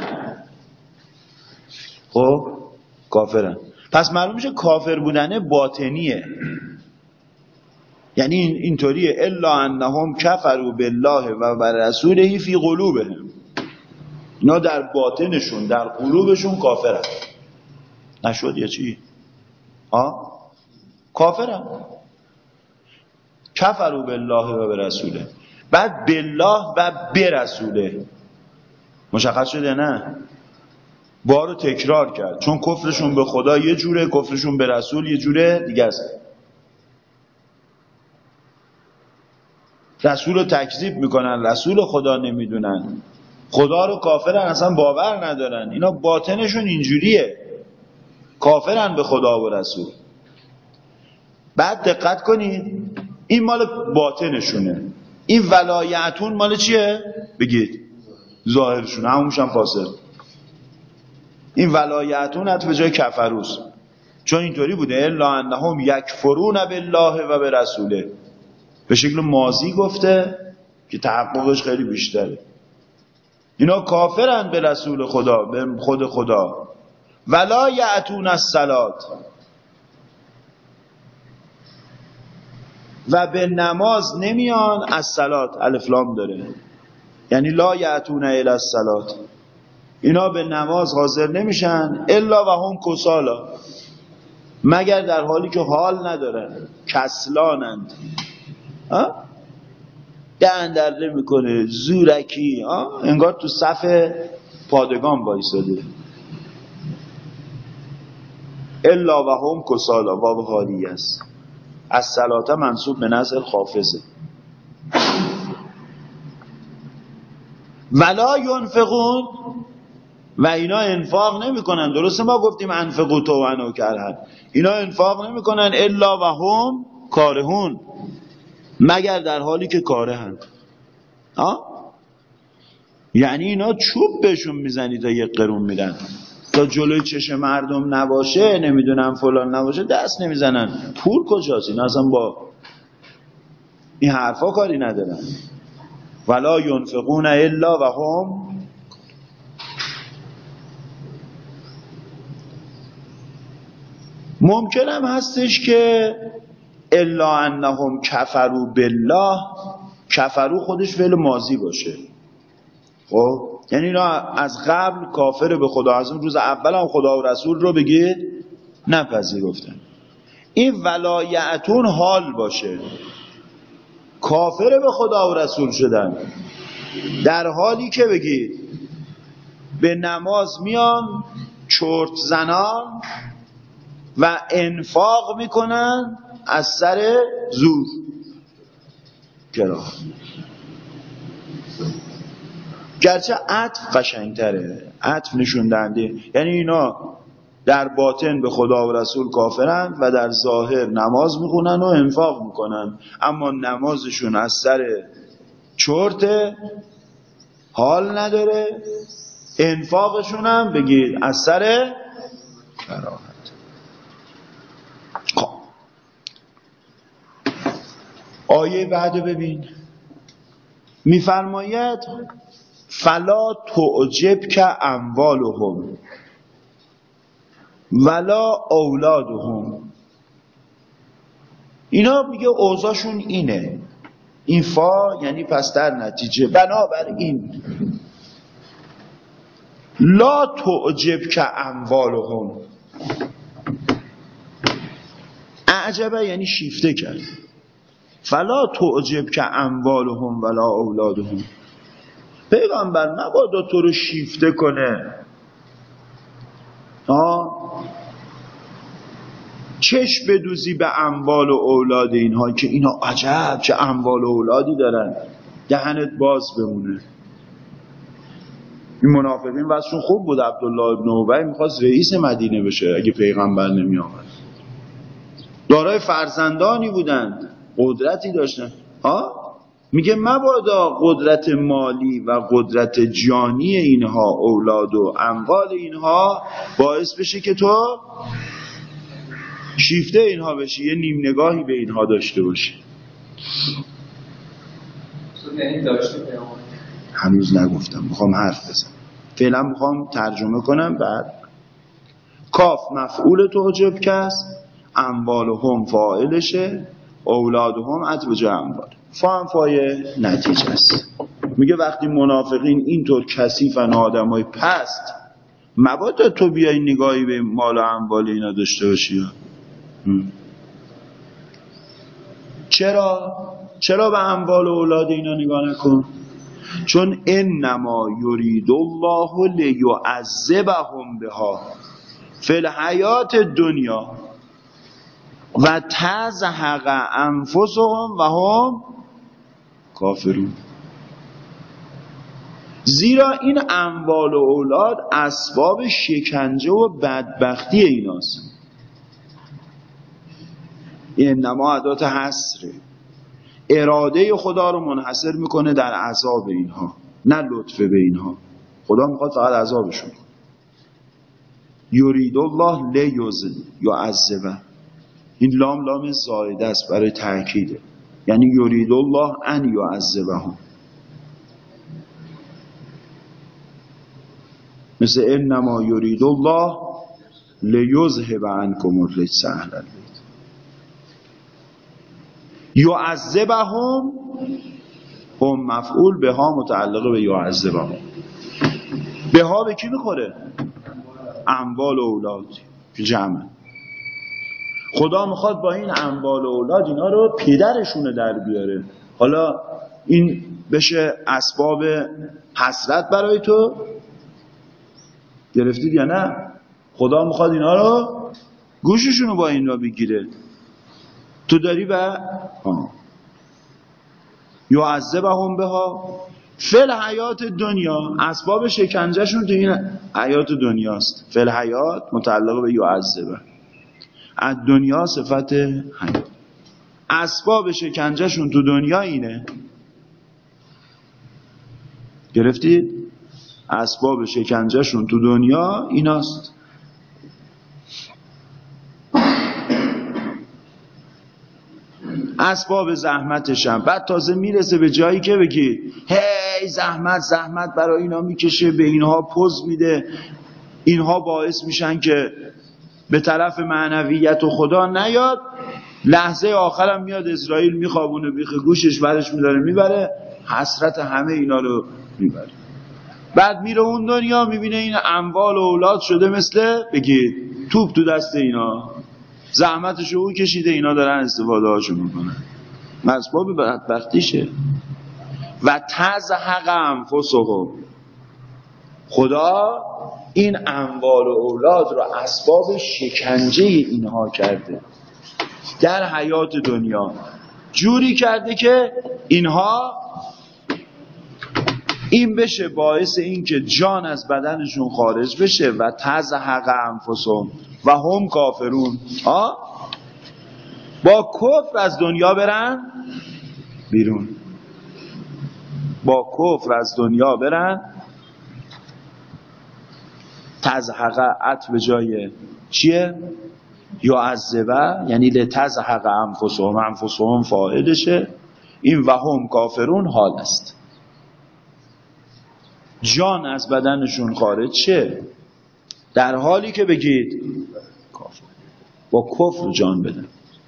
خب کافرن، پس معلوم میشه کافر بودن باطنیه، یعنی اینطوریه الا انهم کفروا بالله و برسوله فی قلوبهم، اینا در باطنشون در قلوبشون کافرن. نشد یا چی؟ ها کافرن. کفروا بالله و برسوله، بعد بالله و برسوله مشخص شده نه؟ بارو تکرار کرد، چون کفرشون به خدا یه جوره، کفرشون به رسول یه جوره دیگه است. رسول رو تکذیب میکنن، رسول خدا نمیدونن، خدا رو کافرن، اصلا باور ندارن، اینا باطنشون اینجوریه، کافرن به خدا و رسول. بعد دقت کنید این مال باطنشونه، این ولایتون مال چیه؟ بگید ظاهرشونه، همونش هم فاسد. این ولایتون حتی به جای کفروس، چون اینطوری بوده الا انهم یکفرون بالله و برسوله، به شکل ماضی گفته که تحققش خیلی بیشتره. اینا کافرن به رسول خدا، به خود خدا. ولا یأتون الصلات، و به نماز نمیان. الصلات الف لام داره، یعنی لا یأتون الی الصلات، اینا به نماز حاضر نمیشن الا و هم کسالا، مگر در حالی که حال ندارن، کسلانند، دهن در نمیکنه، زورکی، انگار تو صف پادگان وایساده. الا و هم کسالا، واو حالیه است. الصلات منصوب به نزل خافضه. ولا ينفقون، و اینا انفاق نمی کنن. درسته ما گفتیم انفقوا طوعا و کرها، اینا انفاق نمی کنن الا و هم کارهون، مگر در حالی که کارهن. ها؟ یعنی اینا چوب بهشون میزنی تا یک قرون میدن، تا جلوی چشم مردم نباشه، نمیدونم فلان نباشه، دست نمیزنن. پول کجاست؟ اینا اصلا با این حرفا کاری ندارن. ولا ينفقون الا و هم. ممکن هم هستش که الا انهم کفروا بالله، کفروا خودش فعل ماضی باشه. خب یعنی اینا از قبل کافر به خدا، از اون روز اول هم خدا و رسول رو بگید نپذیرفتن. این ولایتون حال باشه، کافر به خدا و رسول شدن در حالی که بگید به نماز میان چرت زنان و انفاق میکنن از سر زور کراهت. گرچه عطف قشنگتره، عطف نشون دهنده، یعنی اینا در باطن به خدا و رسول کافرند و در ظاهر نماز میخونن و انفاق میکنن، اما نمازشون از سر چرت، حال نداره، انفاقشون هم بگید از سر کراهت. آیه بعدو ببین، میفرماید فلا تعجبک اموالهم ولا اولادهم. اینا میگه اوضاعشون اینه، این فا یعنی پس در نتیجه بنابراین لا تعجبک اموالهم، اعجبه یعنی شیفته کرد، فلا تعجبک اموالهم ولا اولادهم، پیغمبر نبادا تو رو شیفته کنه. آه چشم بدوزی به اموال و اولاد اینها که اینا عجب چه اموال و اولادی دارن، دهنت باز بمونه. این منافقین واسهشون خوب بود. عبدالله ابن ابی میخواست رئیس مدینه بشه اگه پیغمبر نمی آمد. دارای فرزندانی بودند، قدرتی داشتن. ها میگه مبادا قدرت مالی و قدرت جانی اینها، اولاد و اموال اینها باعث بشه که تو شیفته اینها بشی، یه نیم نگاهی به اینها داشته باشی. هنوز نگفتم، میخوام حرف بزنم. فعلا میخوام ترجمه کنم. بعد کاف مفعول توجب کس، اموال هم فاعلشه، اولاد هم عطف جای اموال، فا هم فای نتیجه است. میگه وقتی منافقین اینطور کثیفن، آدمای پست، مبادا تو بیای نگاهی به مال و اموال اینا داشته باشی. چرا؟ چرا به اموال و اولاد اینا نگاه نکن؟ چون انما یرید الله لیعذبهم بها فی الحیات دنیا و تزهق انفسهم و هم کافرون. زیرا این اموال و اولاد اسباب شکنجه و بدبختی ایناست. انما ادات حصره، اراده خدا رو منحصر میکنه در عذاب اینها، نه لطف به اینها. خدا میخواد فقط عذابشون. یرید الله لیعذب، این لام لام زائده است برای تأکیده، یعنی یرید الله ان یعذبهم. مثل انما یرید الله لیذهب عنکم الرجس اهل البیت. یعذبهم هم مفعول، به ها متعلق به یعذبهم. به ها به کی میخوره؟ اموال و اولاد جمع. خدا میخواد با این اموال و اولاد اینا رو پدرشونه در بیاره. حالا این بشه اسباب حسرت برای تو، گرفتید یا نه؟ خدا میخواد اینا رو گوششونو با اینا بگیره. تو داری به یعذبهم بها فی الحیات دنیا، اسباب شکنجهشون تو این حیات دنیاست. فی الحیات متعلق به یعذبه، از دنیا صفت حیات. اسباب شکنجهشون تو دنیا اینه، گرفتید؟ اسباب شکنجهشون تو دنیا ایناست. اسباب زحمتشم. بعد تازه میرسه به جایی که بگی هی زحمت زحمت برای اینا میکشه، به اینها پوز میده، اینها باعث میشن که به طرف معنویت و خدا نیاد. لحظه آخرم میاد اسرائیل میخوابونه بیخ گوشش، برش میداره میبره، حسرت همه اینا رو میبره. بعد میره اون دنیا میبینه این اموال و اولاد شده مثل بگی توپ تو دست اینا، زحمتشو او کشیده، اینا دارن استفاده هاشو میکنن. اسباب بدبختیشه. و تزهق انفسهم، خدا این اموال و اولاد رو اسباب شکنجه اینها کرده در حیات دنیا، جوری کرده که اینها این بشه باعث این که جان از بدنشون خارج بشه. و تزهق انفسهم و هم کافرون، ها با کفر از دنیا برن بیرون، با کفر از دنیا برن. تزهق عطف جای چیه؟ یعذبه، یعنی لتزهق انفسهم، انفسهم فاعلشه، این و هم کافرون حال است. جان از بدنشون خارج شه در حالی که بگید کافر، با کفر جان بدن.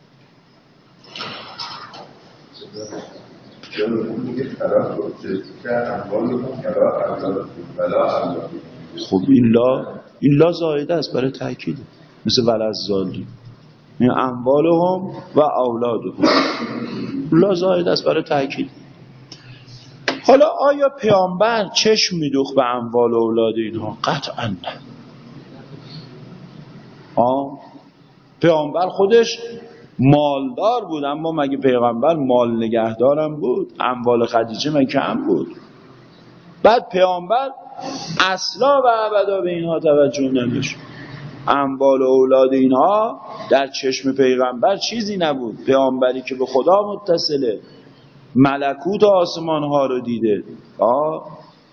خب این لا این لا زائده است برای تأکید، مثل ولزالی، این اموالهم و اولادهم لا زائده است برای تأکید. حالا آیا پیامبر چشم میدوخت به اموال و اولاد اینها؟ قطعا نه. آه پیامبر خودش مالدار بود، اما مگه پیغمبر مال نگهدارم بود؟ اموال خدیجه مگه کم بود؟ بعد پیامبر اصلا و ابدا به اینها توجه نمی‌داشت. اموال و اولاد اینها در چشم پیغمبر چیزی نبود. پیامبری که به خدا متصله، ملکوت آسمان ها رو دیده. آه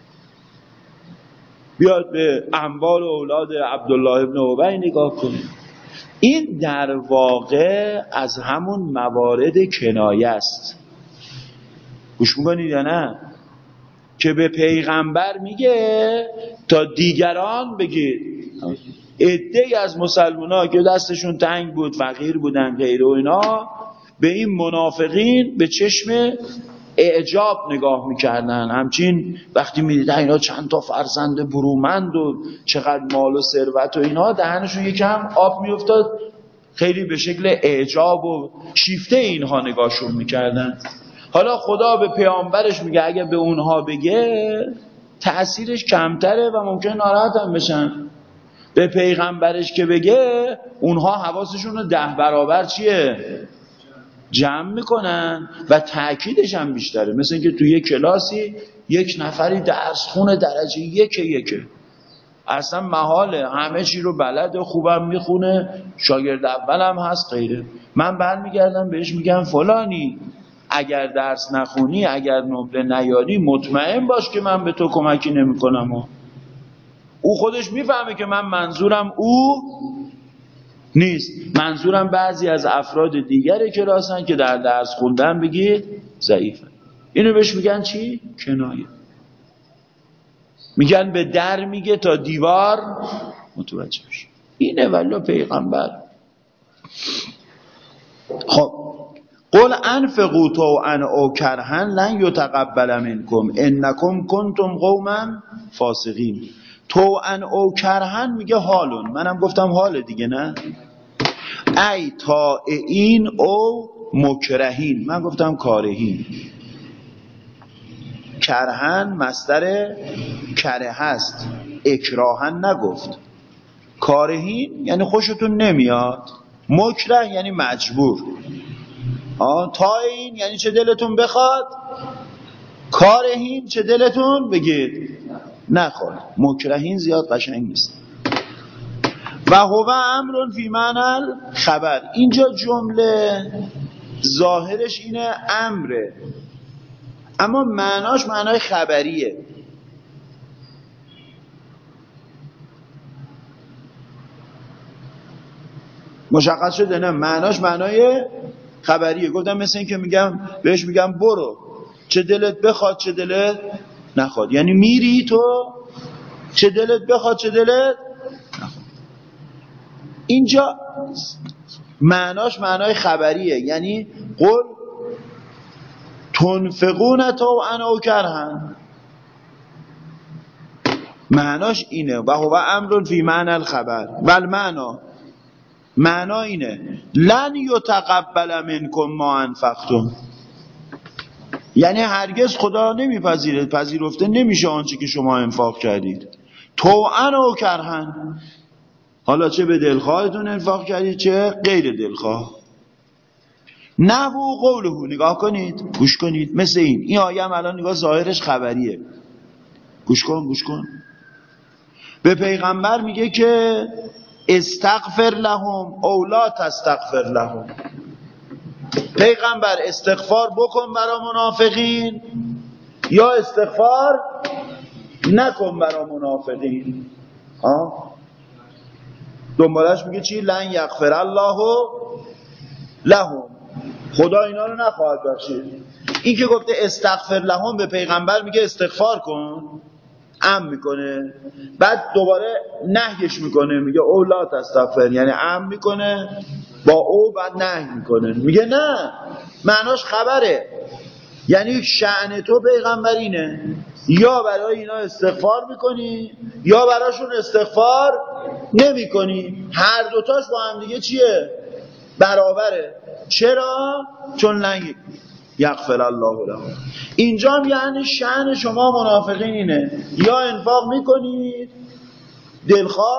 بیاد به اموال و اولاد عبدالله ابن ابی نگاه کنید. این در واقع از همون موارد کنایه است. گوش می‌کنید یا نه؟ که به پیغمبر میگه تا دیگران بگید. عده‌ای از مسلمان‌ها که دستشون تنگ بود، فقیر بودن، غیره و اینا، به این منافقین به چشم اعجاب نگاه میکردن. همچین وقتی میدیدن اینا چند تا فرزند برومند و چقدر مال و ثروت و اینا، دهنشون یکم آب میافتاد، خیلی به شکل اعجاب و شیفته اینها نگاهشون میکردن. حالا خدا به پیامبرش میگه اگه به اونها بگه تأثیرش کمتره و ممکن ناراحت هم بشن. به پیغمبرش که بگه اونها حواسشون رو ده برابر چیه؟ جمع میکنن و تأکیدش هم بیشتره. مثل اینکه توی یک کلاسی یک نفری درس خونه درجه یک یکه، اصلا محاله، همه چی رو بلده، خوبم میخونه، شاگرد اولم هست، غیره. من برمیگردم بهش میگم فلانی اگر درس نخونی، اگر نمره نیاری، مطمئن باش که من به تو کمکی نمیکنم. و او خودش میفهمه که من منظورم او نیست، منظورم بعضی از افراد دیگری که راستن که در درس خوندن بگید ضعیفه. اینو بهش میگن چی؟ کنایه. میگن به در میگه تا دیوار متوجه بشه. اینه والله پیغمبر. خب قل انفقوا طوعا او کرها لن یتقبل منکم انکم کنتم قوما فاسقین. طوعا او کرها میگه حالون، منم گفتم حال دیگه، نه ای طائعین او مکرهین، من گفتم کارهین. کرهن مصدر کره هست، اکراهن نگفت. کارهین یعنی خوشتون نمیاد، مکره یعنی مجبور. آه طائعین یعنی چه دلتون بخواد، کارهین چه دلتون بگید نخواد. مکرهین زیاد قشنگ نیست. و هو امر فی معنی خبر، اینجا جمله ظاهرش اینه امره، اما معناش معنای خبریه. مشخص شده نه؟ معناش معنای خبریه. گفتم مثل این که میگم بهش میگم برو چه دلت بخواد چه دلت نخواد، یعنی میری تو چه دلت بخواد چه دلت نخواد. اینجا معناش معنای خبریه، یعنی قل تنفقون طوعا او کرها، معناش اینه. و هو امر فی معنی الخبر و المعنی، معنا اینه لن یتقبل منکم ما انفقتم، یعنی هرگز خدا نمیپذیره، پذیرفته نمیشه آنچه که شما انفاق کردید. طوعا او کرها، حالا چه به دلخواهتون انفاق کردید چه غیر دلخواه. نحو قوله، نگاه کنید گوش کنید، مثل این این آیه هم الان نگاه ظاهرش خبریه، گوش کن گوش کن. به پیغمبر میگه که استغفر لهم او لا تستغفر لهم، پیغمبر استغفار بکن برای منافقین یا استغفار نکن برای منافقین. ها دنبالش میگه چی؟ لن یغفر الله لهم، خدا اینا رو نخواهد بخشید. این که گفته استغفر لهم به پیغمبر میگه استغفار کن، ام میکنه، بعد دوباره نهیش میکنه میگه او لا تستغفر، یعنی ام میکنه با او بعد نهی میکنه. میگه نه، معناش خبره، یعنی شأن تو پیغمبرینه، یا برای اینا استغفار میکنی یا براشون استغفار نمیکنی، هر دوتاش با هم دیگه چیه؟ برابره. چرا؟ چون لن یغفر الله لهم. اینجا هم یعنی شأن شما منافقین اینه، یا انفاق میکنید دلخواه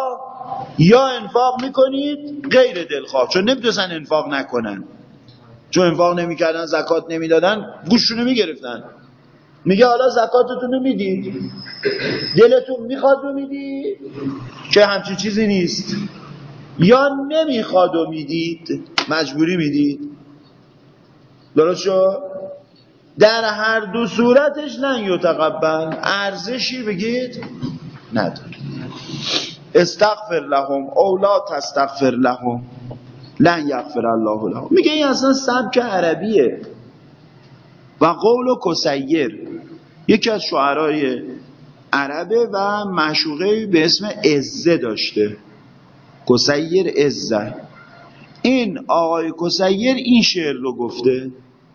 یا انفاق میکنید غیر دلخواه، چون نمیتونستن انفاق نکنن، چون انفاق نمیکردن زکات نمیدادن گوششونو میگرفتن. میگه حالا زکاتتون رو میدید، دلتون میخواد رو میدید که همچین چیزی نیست، یا نمیخواد و میدید مجبوری میدید. درست شد؟ در هر دو صورتش لن یتقبل، ارزشی بگید نداره. استغفر لهم او لا تستغفر لهم لن یغفر الله لهم. میگه این اصلا سبک عربیه. و قول کسیر یکی از شعرای عربه و معشوقه به اسم عزه داشته، کسیر عزه. این آقای کسیر این شعر رو گفته.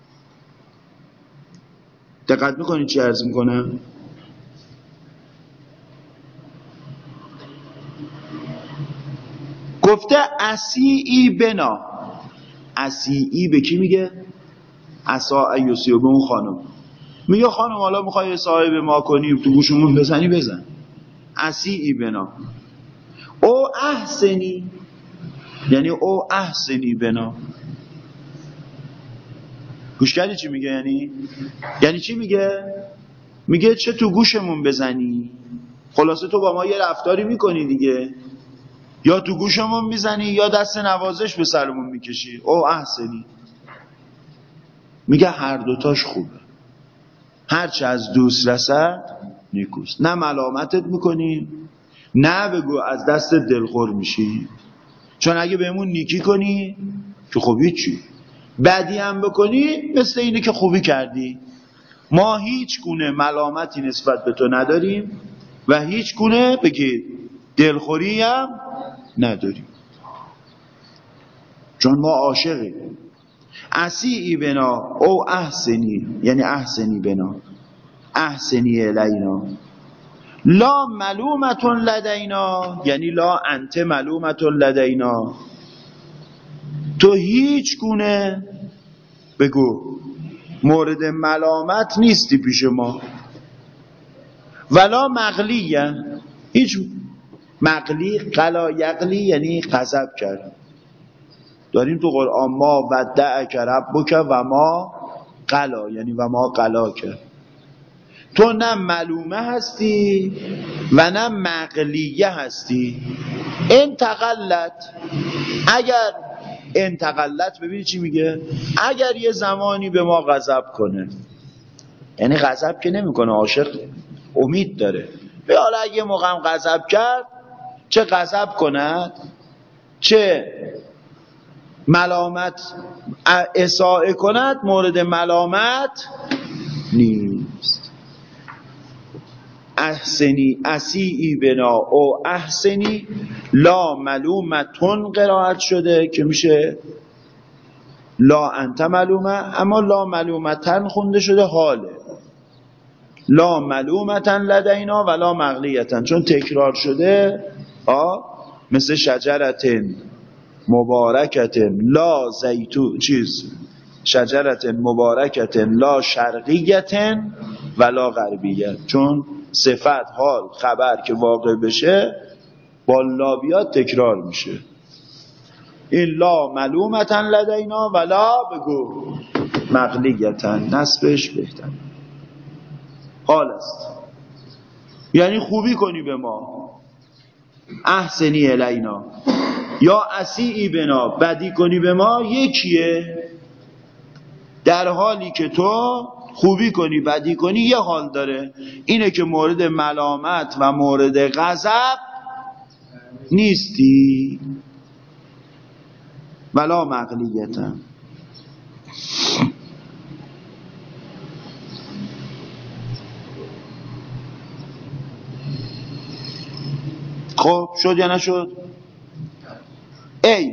دقت میکنید چی عرض میکنم؟ گفته اسیعی بنا. اسیعی به کی میگه؟ اسا ایوسیو، به اون خانم میگه خانم حالا میخوای صاحب ما کنی تو گوشمون بزنی بزن. اسیعی بنا او احسنی، یعنی او احسنی بنا. گوش کردی چی میگه؟ یعنی یعنی چی میگه؟ میگه چه تو گوشمون بزنی، خلاصه تو با ما یه رفتاری میکنی دیگه، یا تو گوشمون میزنی یا دست نوازش به سرمون میکشی. او احسنی. میگه هر دوتاش خوبه، هرچه از دوست رسد نیکوست. نه ملامتت میکنی نه بگو از دست دلخور میشی، چون اگه بهمون نیکی کنی که خوبی چی، بدی هم بکنی مثل اینه که خوبی کردی. ما هیچ گونه ملامتی نسبت به تو نداریم و هیچ گونه بگید دلخوری هم نداریم، چون ما عاشقیم. اسیعی بنا او احسنی، یعنی احسنی بنا، احسنی الینا لا ملومتون لدینا، یعنی لا انت ملومتون لدینا، تو هیچ گونه بگو مورد ملامت نیستی پیش ما. ولا مغلیه، هیچ مغلی، قلا یغلی یعنی غضب کرد. داریم تو قرآن ما ودعک ربک و ما قلا، یعنی و ما قلا کرد. تو نه ملومه هستی و نه مغلیه هستی. انتقلت، اگر انتقلت، ببینی چی میگه؟ اگر یه زمانی به ما غضب کنه، یعنی غضب که نمیکنه، عاشق امید داره، به حالا اگه موقع هم غضب کرد چه غضب کند چه ملامت اساءه کند مورد ملامت نیست. احسنی اسیعی بنا او احسنی لا ملومتون قرائت شده که میشه لا انت ملومه، اما لا ملومتن خونده شده حاله. لا ملومتن لدینا ولا مغلیتن، چون تکرار شده آه مثل شجرتن مبارکتن لا زیتون چیز شجرتن مبارکتن لا شرقیتن ولا غربیت، چون صفت حال خبر که واقع بشه با لا بیاد تکرار میشه. این لا ملومتن لدینا ولا بگو مغلیتن، نسبش بهتر حال است، یعنی خوبی کنی به ما. احسنی الینا یا اسیعی بنا، بدی کنی به ما یکیه، در حالی که تو خوبی کنی بدی کنی یه حال داره، اینه که مورد ملامت و مورد غضب نیستی. ولا مغلیتن. خب شد یا نشد؟ ای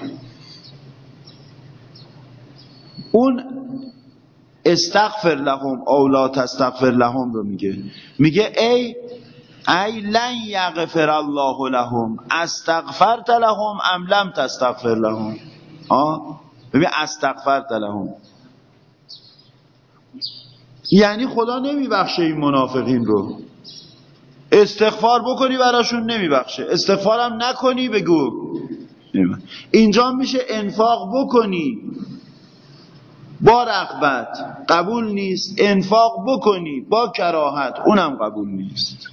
اون استغفر لهم او لا تستغفر لهم رو میگه، میگه ای ای لن یغفر الله لهم استغفرت لهم ام لم تستغفر لهم. ها ببین استغفرت لهم یعنی خدا نمیبخشه این منافقین رو. استغفار بکنی براشون نمیبخشه، استغفارم نکنی بگو نمیبخشه. اینجا میشه انفاق بکنی با رغبت قبول نیست، انفاق بکنی با کراهت اونم قبول نیست.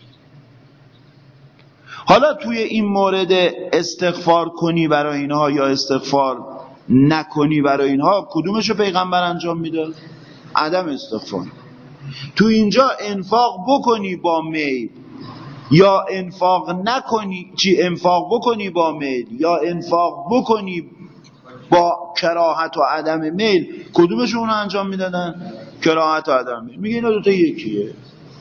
حالا توی این مورد استغفار کنی برای اینها یا استغفار نکنی برای اینها کدومشو پیغمبر انجام میداد؟ عدم استغفار. تو اینجا انفاق بکنی با میل یا انفاق نکنی، چی انفاق بکنی با میل یا انفاق بکنی با کراهت و عدم میل، کدومشون اونو انجام میدادن؟ کراهت و عدم میل. میگه اینا دوتا یکیه.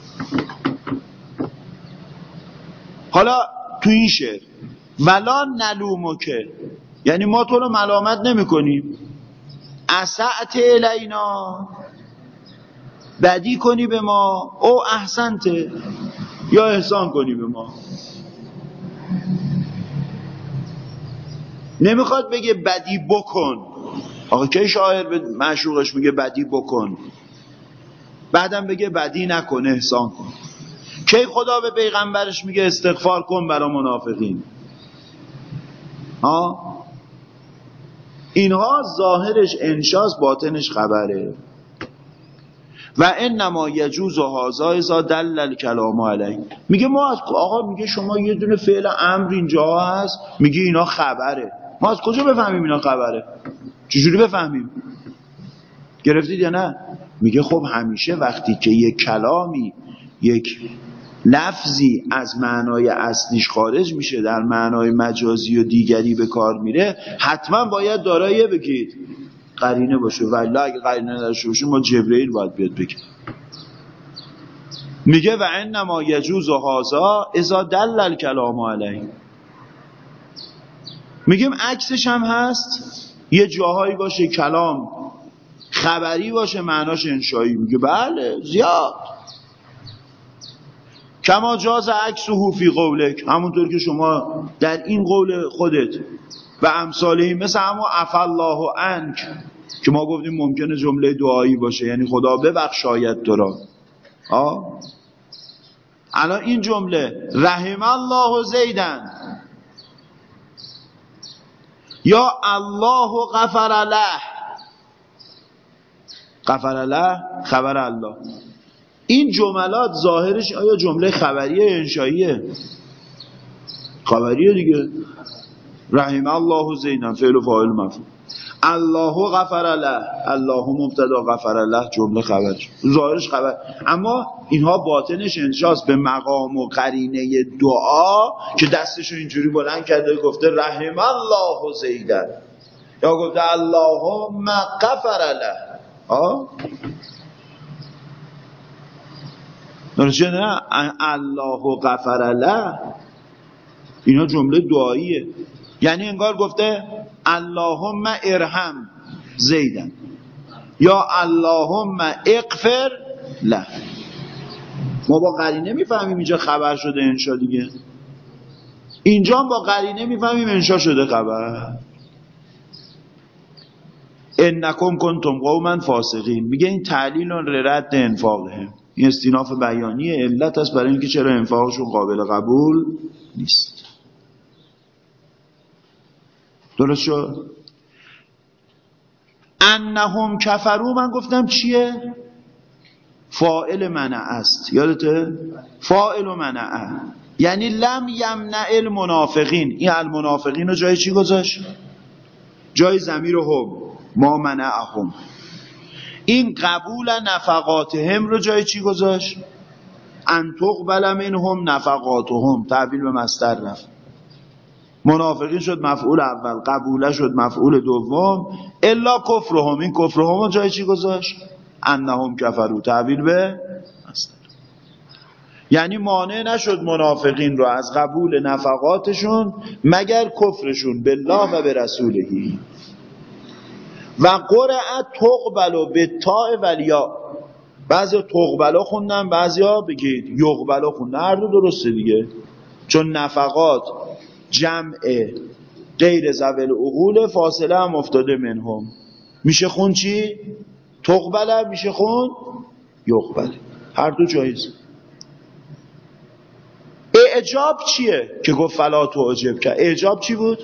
حالا تو این شعر ولا نلومکه، یعنی ما تو رو ملامت نمی کنیم، اسعت الینا بدی کنی به ما، او احسنته یا احسان کنی به ما. نمیخواد بگه بدی بکن. آقا که شاعر به معشوقش میگه بدی بکن، بعدم بگه بدی نکن احسان کن؟ کی خدا به پیغمبرش میگه استغفار کن برای منافقین؟ ها، اینها ظاهرش انشاست، باطنش خبره. و انما یجوز و هازا اذا دل الکلام علیه. میگه ما از آقا میگه شما یه دونه فعل امر اینجا هست، میگه اینا خبره. ما از کجا بفهمیم اینا خبره؟ چجوری بفهمیم؟ گرفتید یا نه؟ میگه خب همیشه وقتی که یک کلامی، یک لفظی از معنای اصلیش خارج میشه در معنای مجازی و دیگری به کار میره، حتما باید دارای بگید قرینه باشه. ولی اگه قرینه نداشته باشه ما جبرئیل باید بیاد بگه. میگه و انما یجوز و هازا اذا دل الکلام علیه. میگیم عکسش هم هست، یه جاهایی باشه کلام خبری باشه معناش انشایی. میگه بله زیاد. کما جاز عکسه فی قولک، همونطور که شما در این قول خودت و امثاله مثل همون عفا الله عنک که ما گفتیم ممکنه جمله دعایی باشه، یعنی خدا ببخشاید تو را. آه الان این جمله رحم الله زیدن یا الله غفر له، غفر له خبر الله، این جملات ظاهرش آیا جمله خبریه انشاییه؟ خبریه دیگه. رحم الله زیدن فعل و فاعل مفعول، الله غفر له، الله مبتدا غفر له جمله خبر، ظاهرش خبر. اما اینها باطنش انشاست به مقام و قرینه دعا که دستشو اینجوری بلند کرده گفته رحم الله زیدن یا گفته اللهم غفر له. ها درسته نه؟ الله غفر له اینا جمله دعاییه، یعنی انگار گفته اللهم ارحم زیدن یا اللهم اغفر له. ما با قرینه میفهمیم اینجا خبر شده انشا دیگه، اینجا هم با قرینه میفهمیم انشا شده خبر. انکم کنتم قوما فاسقین. میگه این تعلیل رد انفاقه، این استیناف بیانیه، علت است برای اینکه چرا انفاقشون قابل قبول نیست. درست شد؟ انهم کفروا من گفتم چیه؟ فاعل منع است، یادته؟ فاعل و منع، یعنی لم یمنع المنافقین. این المنافقین رو جای چی گذاشت؟ جای ضمیر هم، ما منعهم. این قبول نفقاتهم رو جای چی گذاشت؟ ان تقبل منهم نفقاتهم، تعبیر به مصدر رفت. منافقین شد مفعول اول، قبوله شد مفعول دوم، الا کفرهم، این کفرهم رو جای چی گذاشت؟ انهم کفروا، تعبیر به مصدر. یعنی مانع نشد منافقین رو از قبول نفقاتشون مگر کفرشون بالله و به رسولهی. و قرأت تقبلو به تاء ولیا، بعضی تقبلو خوندن بعضی ها بگید یقبلو خوندن، هر دو درسته دیگه، چون نفقات جمع غیر ذوی العقول فاصله هم افتاده منهم. میشه خون چی؟ تقبله، میشه خون یقبله، هر دو جایز. اعجاب چیه که گفت فلا تعجب کرد؟ اعجاب چی بود؟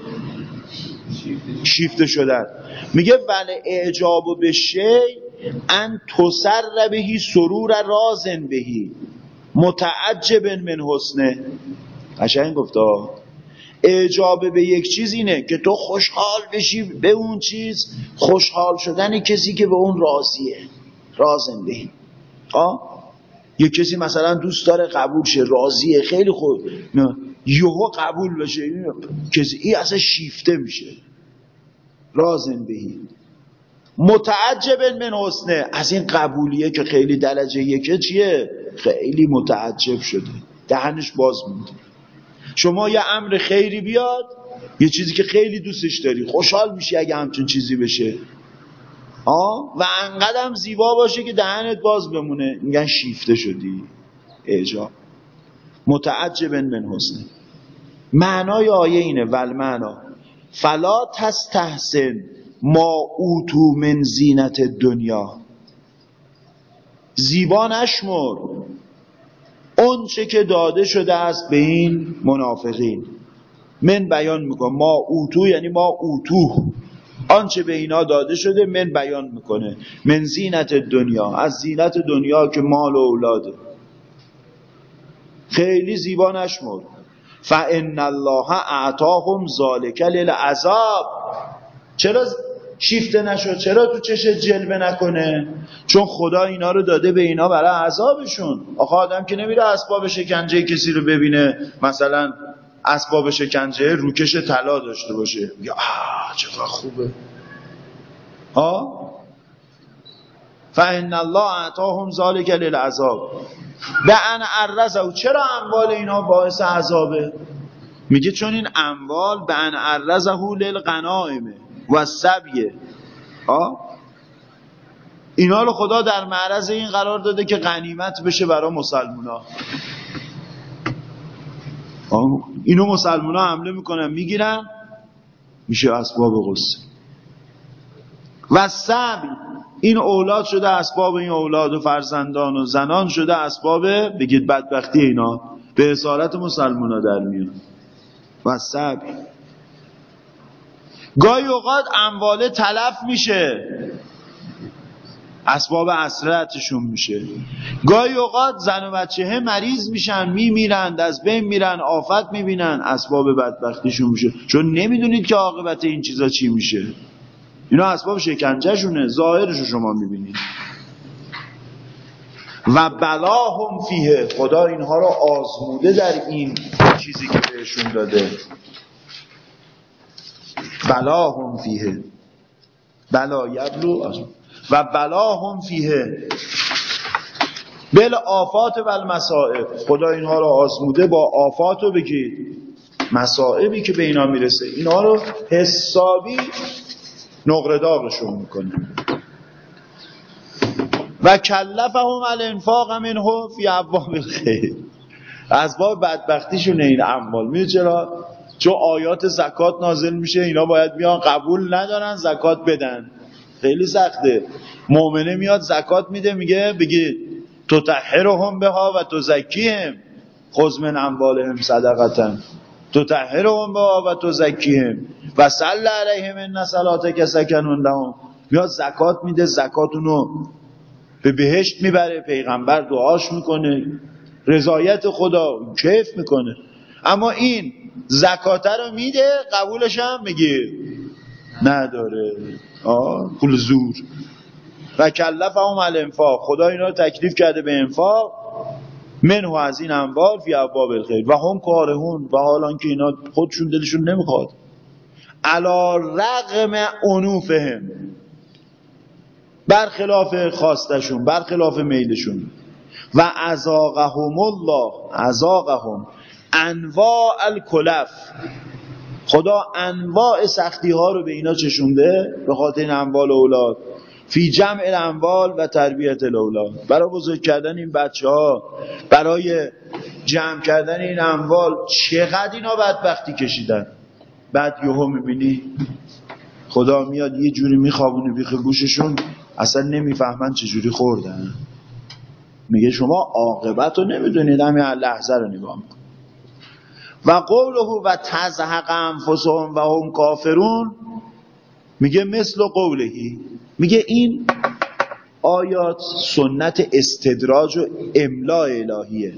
شیفته شدن. میگه ول اعجاب به شی ان تسر بهی سرور رازن بهی متعجب من حسنه. قشنگ گفت ها، اعجاب به یک چیز اینه که تو خوشحال بشی به اون چیز، خوشحال شدن کسی که به اون راضیه، رازن بهی. ها یک کسی مثلا دوست داره قبول شه، راضیه، خیلی خوب، یهو قبول بشه، کسی این اصلا شیفته میشه، رازن بهی متعجب من حسنه، از این قبولیه که خیلی درجه یکه چیه، خیلی متعجب شده، دهنش باز مونده. شما یه امر خیری بیاد، یه چیزی که خیلی دوستش داری، خوشحال میشی اگه همچون چیزی بشه، آه و انقدرم زیبا باشه که دهنت باز بمونه، میگن شیفته شدی. اعجاب. متعجب من حسنه. معنای آیه اینه، ول معنا فلا تستحسن ما اوتو من زینت دنیا، زیبا نشمر اون چه که داده شده است به این منافقین. من بیان میکنه، ما اوتو یعنی ما اوتو، آنچه به اینا داده شده، من بیان میکنه، من زینت دنیا، از زینت دنیا که مال و اولاده، خیلی زیبا نشمر. فان الله اعطاهم ذلک للعذاب. چرا شیفته نشد؟ چرا تو چشت جلوه نکنه؟ چون خدا اینا رو داده به اینا برای عذابشون. آخه آدم که نمیره اسباب شکنجه کسی رو ببینه مثلا اسباب شکنجه روکش طلا داشته باشه یا آه چقدر خوبه. ها فان الله اعطاهم ذلک للعذاب بأن عرضه. چرا اموال اینا باعث عذابه؟ میگه چون این اموال بأن عرضه للغنائم و السبی، ها اینا رو خدا در معرض این قرار داده که غنیمت بشه برای مسلمونا. اینو مسلمونا حمله میکنن میگیرن، میشه اسباب غصه. و السبی، این اولاد شده اسباب، این اولاد و فرزندان و زنان شده اسباب بگید بدبختی اینا، به اسارت مسلمونا در میاد. و السبی، گاهی اوقات امواله تلف میشه، اسباب اسرتشون میشه. گاهی اوقات زن و بچه مریض میشن، میمیرند، از بین میرن، آفت میبینن، اسباب بدبختیشون میشه. چون نمیدونید که عاقبت این چیزا چی میشه. اینا اسباب شکنجه شونه، ظاهرشو شما میبینید. و بلاهم فیه، خدا اینها رو آزموده در این چیزی که بهشون داده. بلاهم فیه، بلا یبلو آزمون. و بلاهم فیه بل آفات و المصائب، خدا اینها رو آزموده با آفات و بگید مصائبی که به اینا میرسه، اینا رو حسابی نقره داغشون میکنه. و کلفهم الانفاق منه فی ابواب الخیر، اسباب بدبختیشونه این اموال. میدونی چرا؟ چون آیات زکات نازل میشه، اینا باید بیان قبول ندارن زکات بدن، خیلی سخته. مؤمنه میاد زکات میده، میگه بگید تطهرهم بها و تزکیهم خذ من اموالهم صدقه تطهرهم بها و تزکیهم و صلی علیهم ان صلاتک سکن لهم. میاد زکات میده، زکاتونو به بهشت میبره، پیغمبر دعاش میکنه، رضایت خدا کیف میکنه. اما این زکات رو میده، قبولش هم میگه نداره، آه پول زور. و کلفهم الانفاق، خدا اینا رو تکلیف کرده به انفاق، منه از این اموال فی ابواب الخیر و هم کارهون، و حالان که اینا خودشون دلشون نمیخواد، علی رغم انوفهم، برخلاف خواستشون، برخلاف میلشون. و ازاقهم الله، ازاقهم انواع الکلف، خدا انواع سختی ها رو به اینا چشونده به خاطر این اموال و اولاد. فی جمع الاموال و تربیت الاولاد، برای بزرگ کردن این بچه ها، برای جمع کردن این اموال. چقدر اینا بدبختی کشیدن. بعد یهو میبینی خدا میاد یه جوری میخوابونه بیخ گوششون، اصلا نمیفهمن چجوری خوردن. میگه شما عاقبت رو نمیدونید، همین لحظه رو نگاه میکن. و قوله و تزهق انفسهم و هم کافرون، میگه مثل قولهی، میگه این آیات سنت استدراج و املاء الهیه.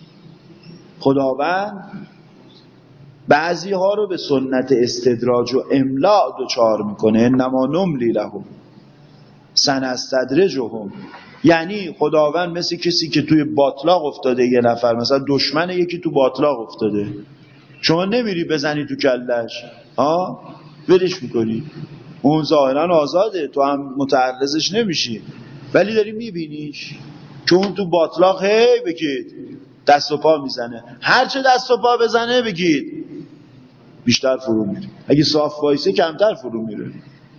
خداوند بعضی ها رو به سنت استدراج و املاء دچار میکنه. انما نملی لهم سنستدرجهم، یعنی خداوند مثل کسی که توی باطلاق افتاده، یه نفر مثلا دشمن یکی تو باطلاق افتاده، شما نمیری بزنی تو کلش، ها ولش میکنی، اون ظاهرا آزاده، تو هم متعرضش نمیشی، ولی داری میبینیش که اون تو باطلاق هی بگید دست و پا میزنه، هرچه دست و پا بزنه بگید بیشتر فرو میره، اگه صاف وایسه کمتر فرو میره،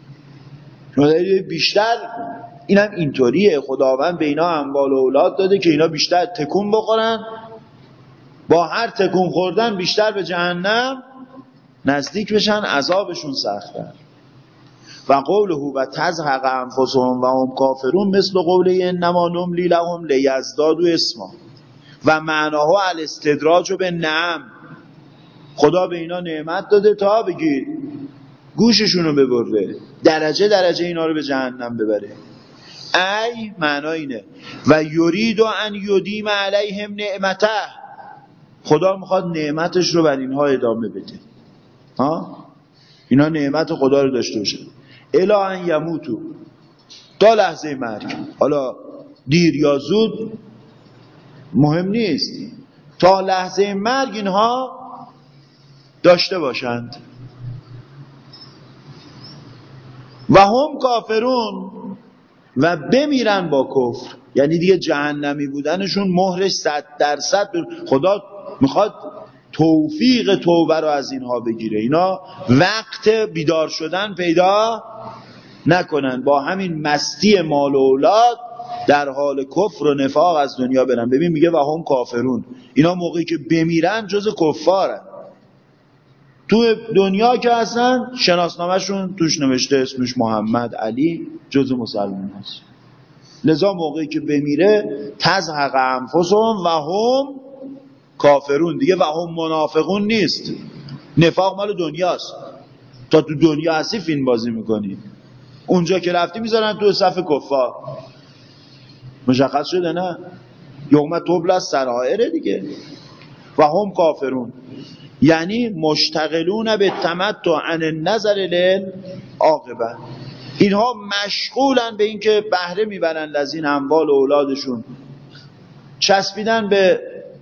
بیشتر. اینم اینطوریه، خداوند به اینا اموال و اولاد داده که اینا بیشتر تکون بخورن، با هر تکون خوردن بیشتر به جهنم نزدیک بشن، عذابشون سخت‌تر. و قوله و تزهق انفسهم و هم کافرون مثل قوله انما نملی لهم لیزدادوا اسما و معناها الاستدراج به نعم. خدا به اینا نعمت داده تا بگی گوششونو ببره، درجه درجه اینا رو به جهنم ببره. ای معنا اینه و یرید ان یدیم علیهم نعمته، خدا میخواد نعمتش رو بر اینها ادامه بده، ها اینا نعمت خدا رو داشته باشن. الا ان یموتو، تا لحظه مرگ، حالا دیر یا زود مهم نیست، تا لحظه مرگ اینها داشته باشند. و هم کافرون، و بمیرن با کفر، یعنی دیگه جهنمی بودنشون مهرش صد درصد. خدا میخواد توفیق توبه رو از اینها بگیره، اینا وقت بیدار شدن پیدا نکنن، با همین مستی مال و اولاد در حال کفر و نفاق از دنیا برن. ببین میگه و هم کافرون، اینا موقعی که بمیرن جز کفارن. تو دنیا که اصلا شناسنامه‌شون توش نوشته اسمش محمد علی، جز مسلمان هست. لذا موقعی که بمیره تزهق انفسهم و هم کافرون، دیگه و هم منافقون نیست، نفاق مال دنیاست، تا تو دنیا هستی فیلم بازی میکنی، اونجا که رفتی میذارن تو صف کفار. مشخص شده نه؟ یوم تبلی السرائر دیگه. و هم کافرون یعنی مشتغلون به تمتع عن النظر للعاقبه، اینها مشغولن به این که بهره میبرن از این اموال و اولادشون، چسبیدن به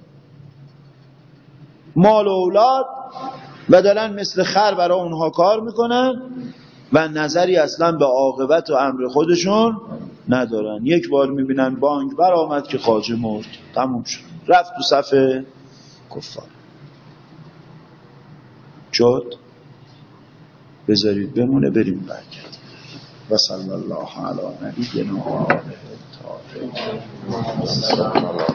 مال و اولاد و دارن مثل خر برای اونها کار میکنن و نظری اصلا به عاقبت و امر خودشون ندارن. یک بار میبینن بانک بر آمد که خواجه مرد، تموم شد، رفت تو صف کفار. شد بذارید بمونه، بریم برگرد. و صلی الله علی نبینا و آله الطاهرین.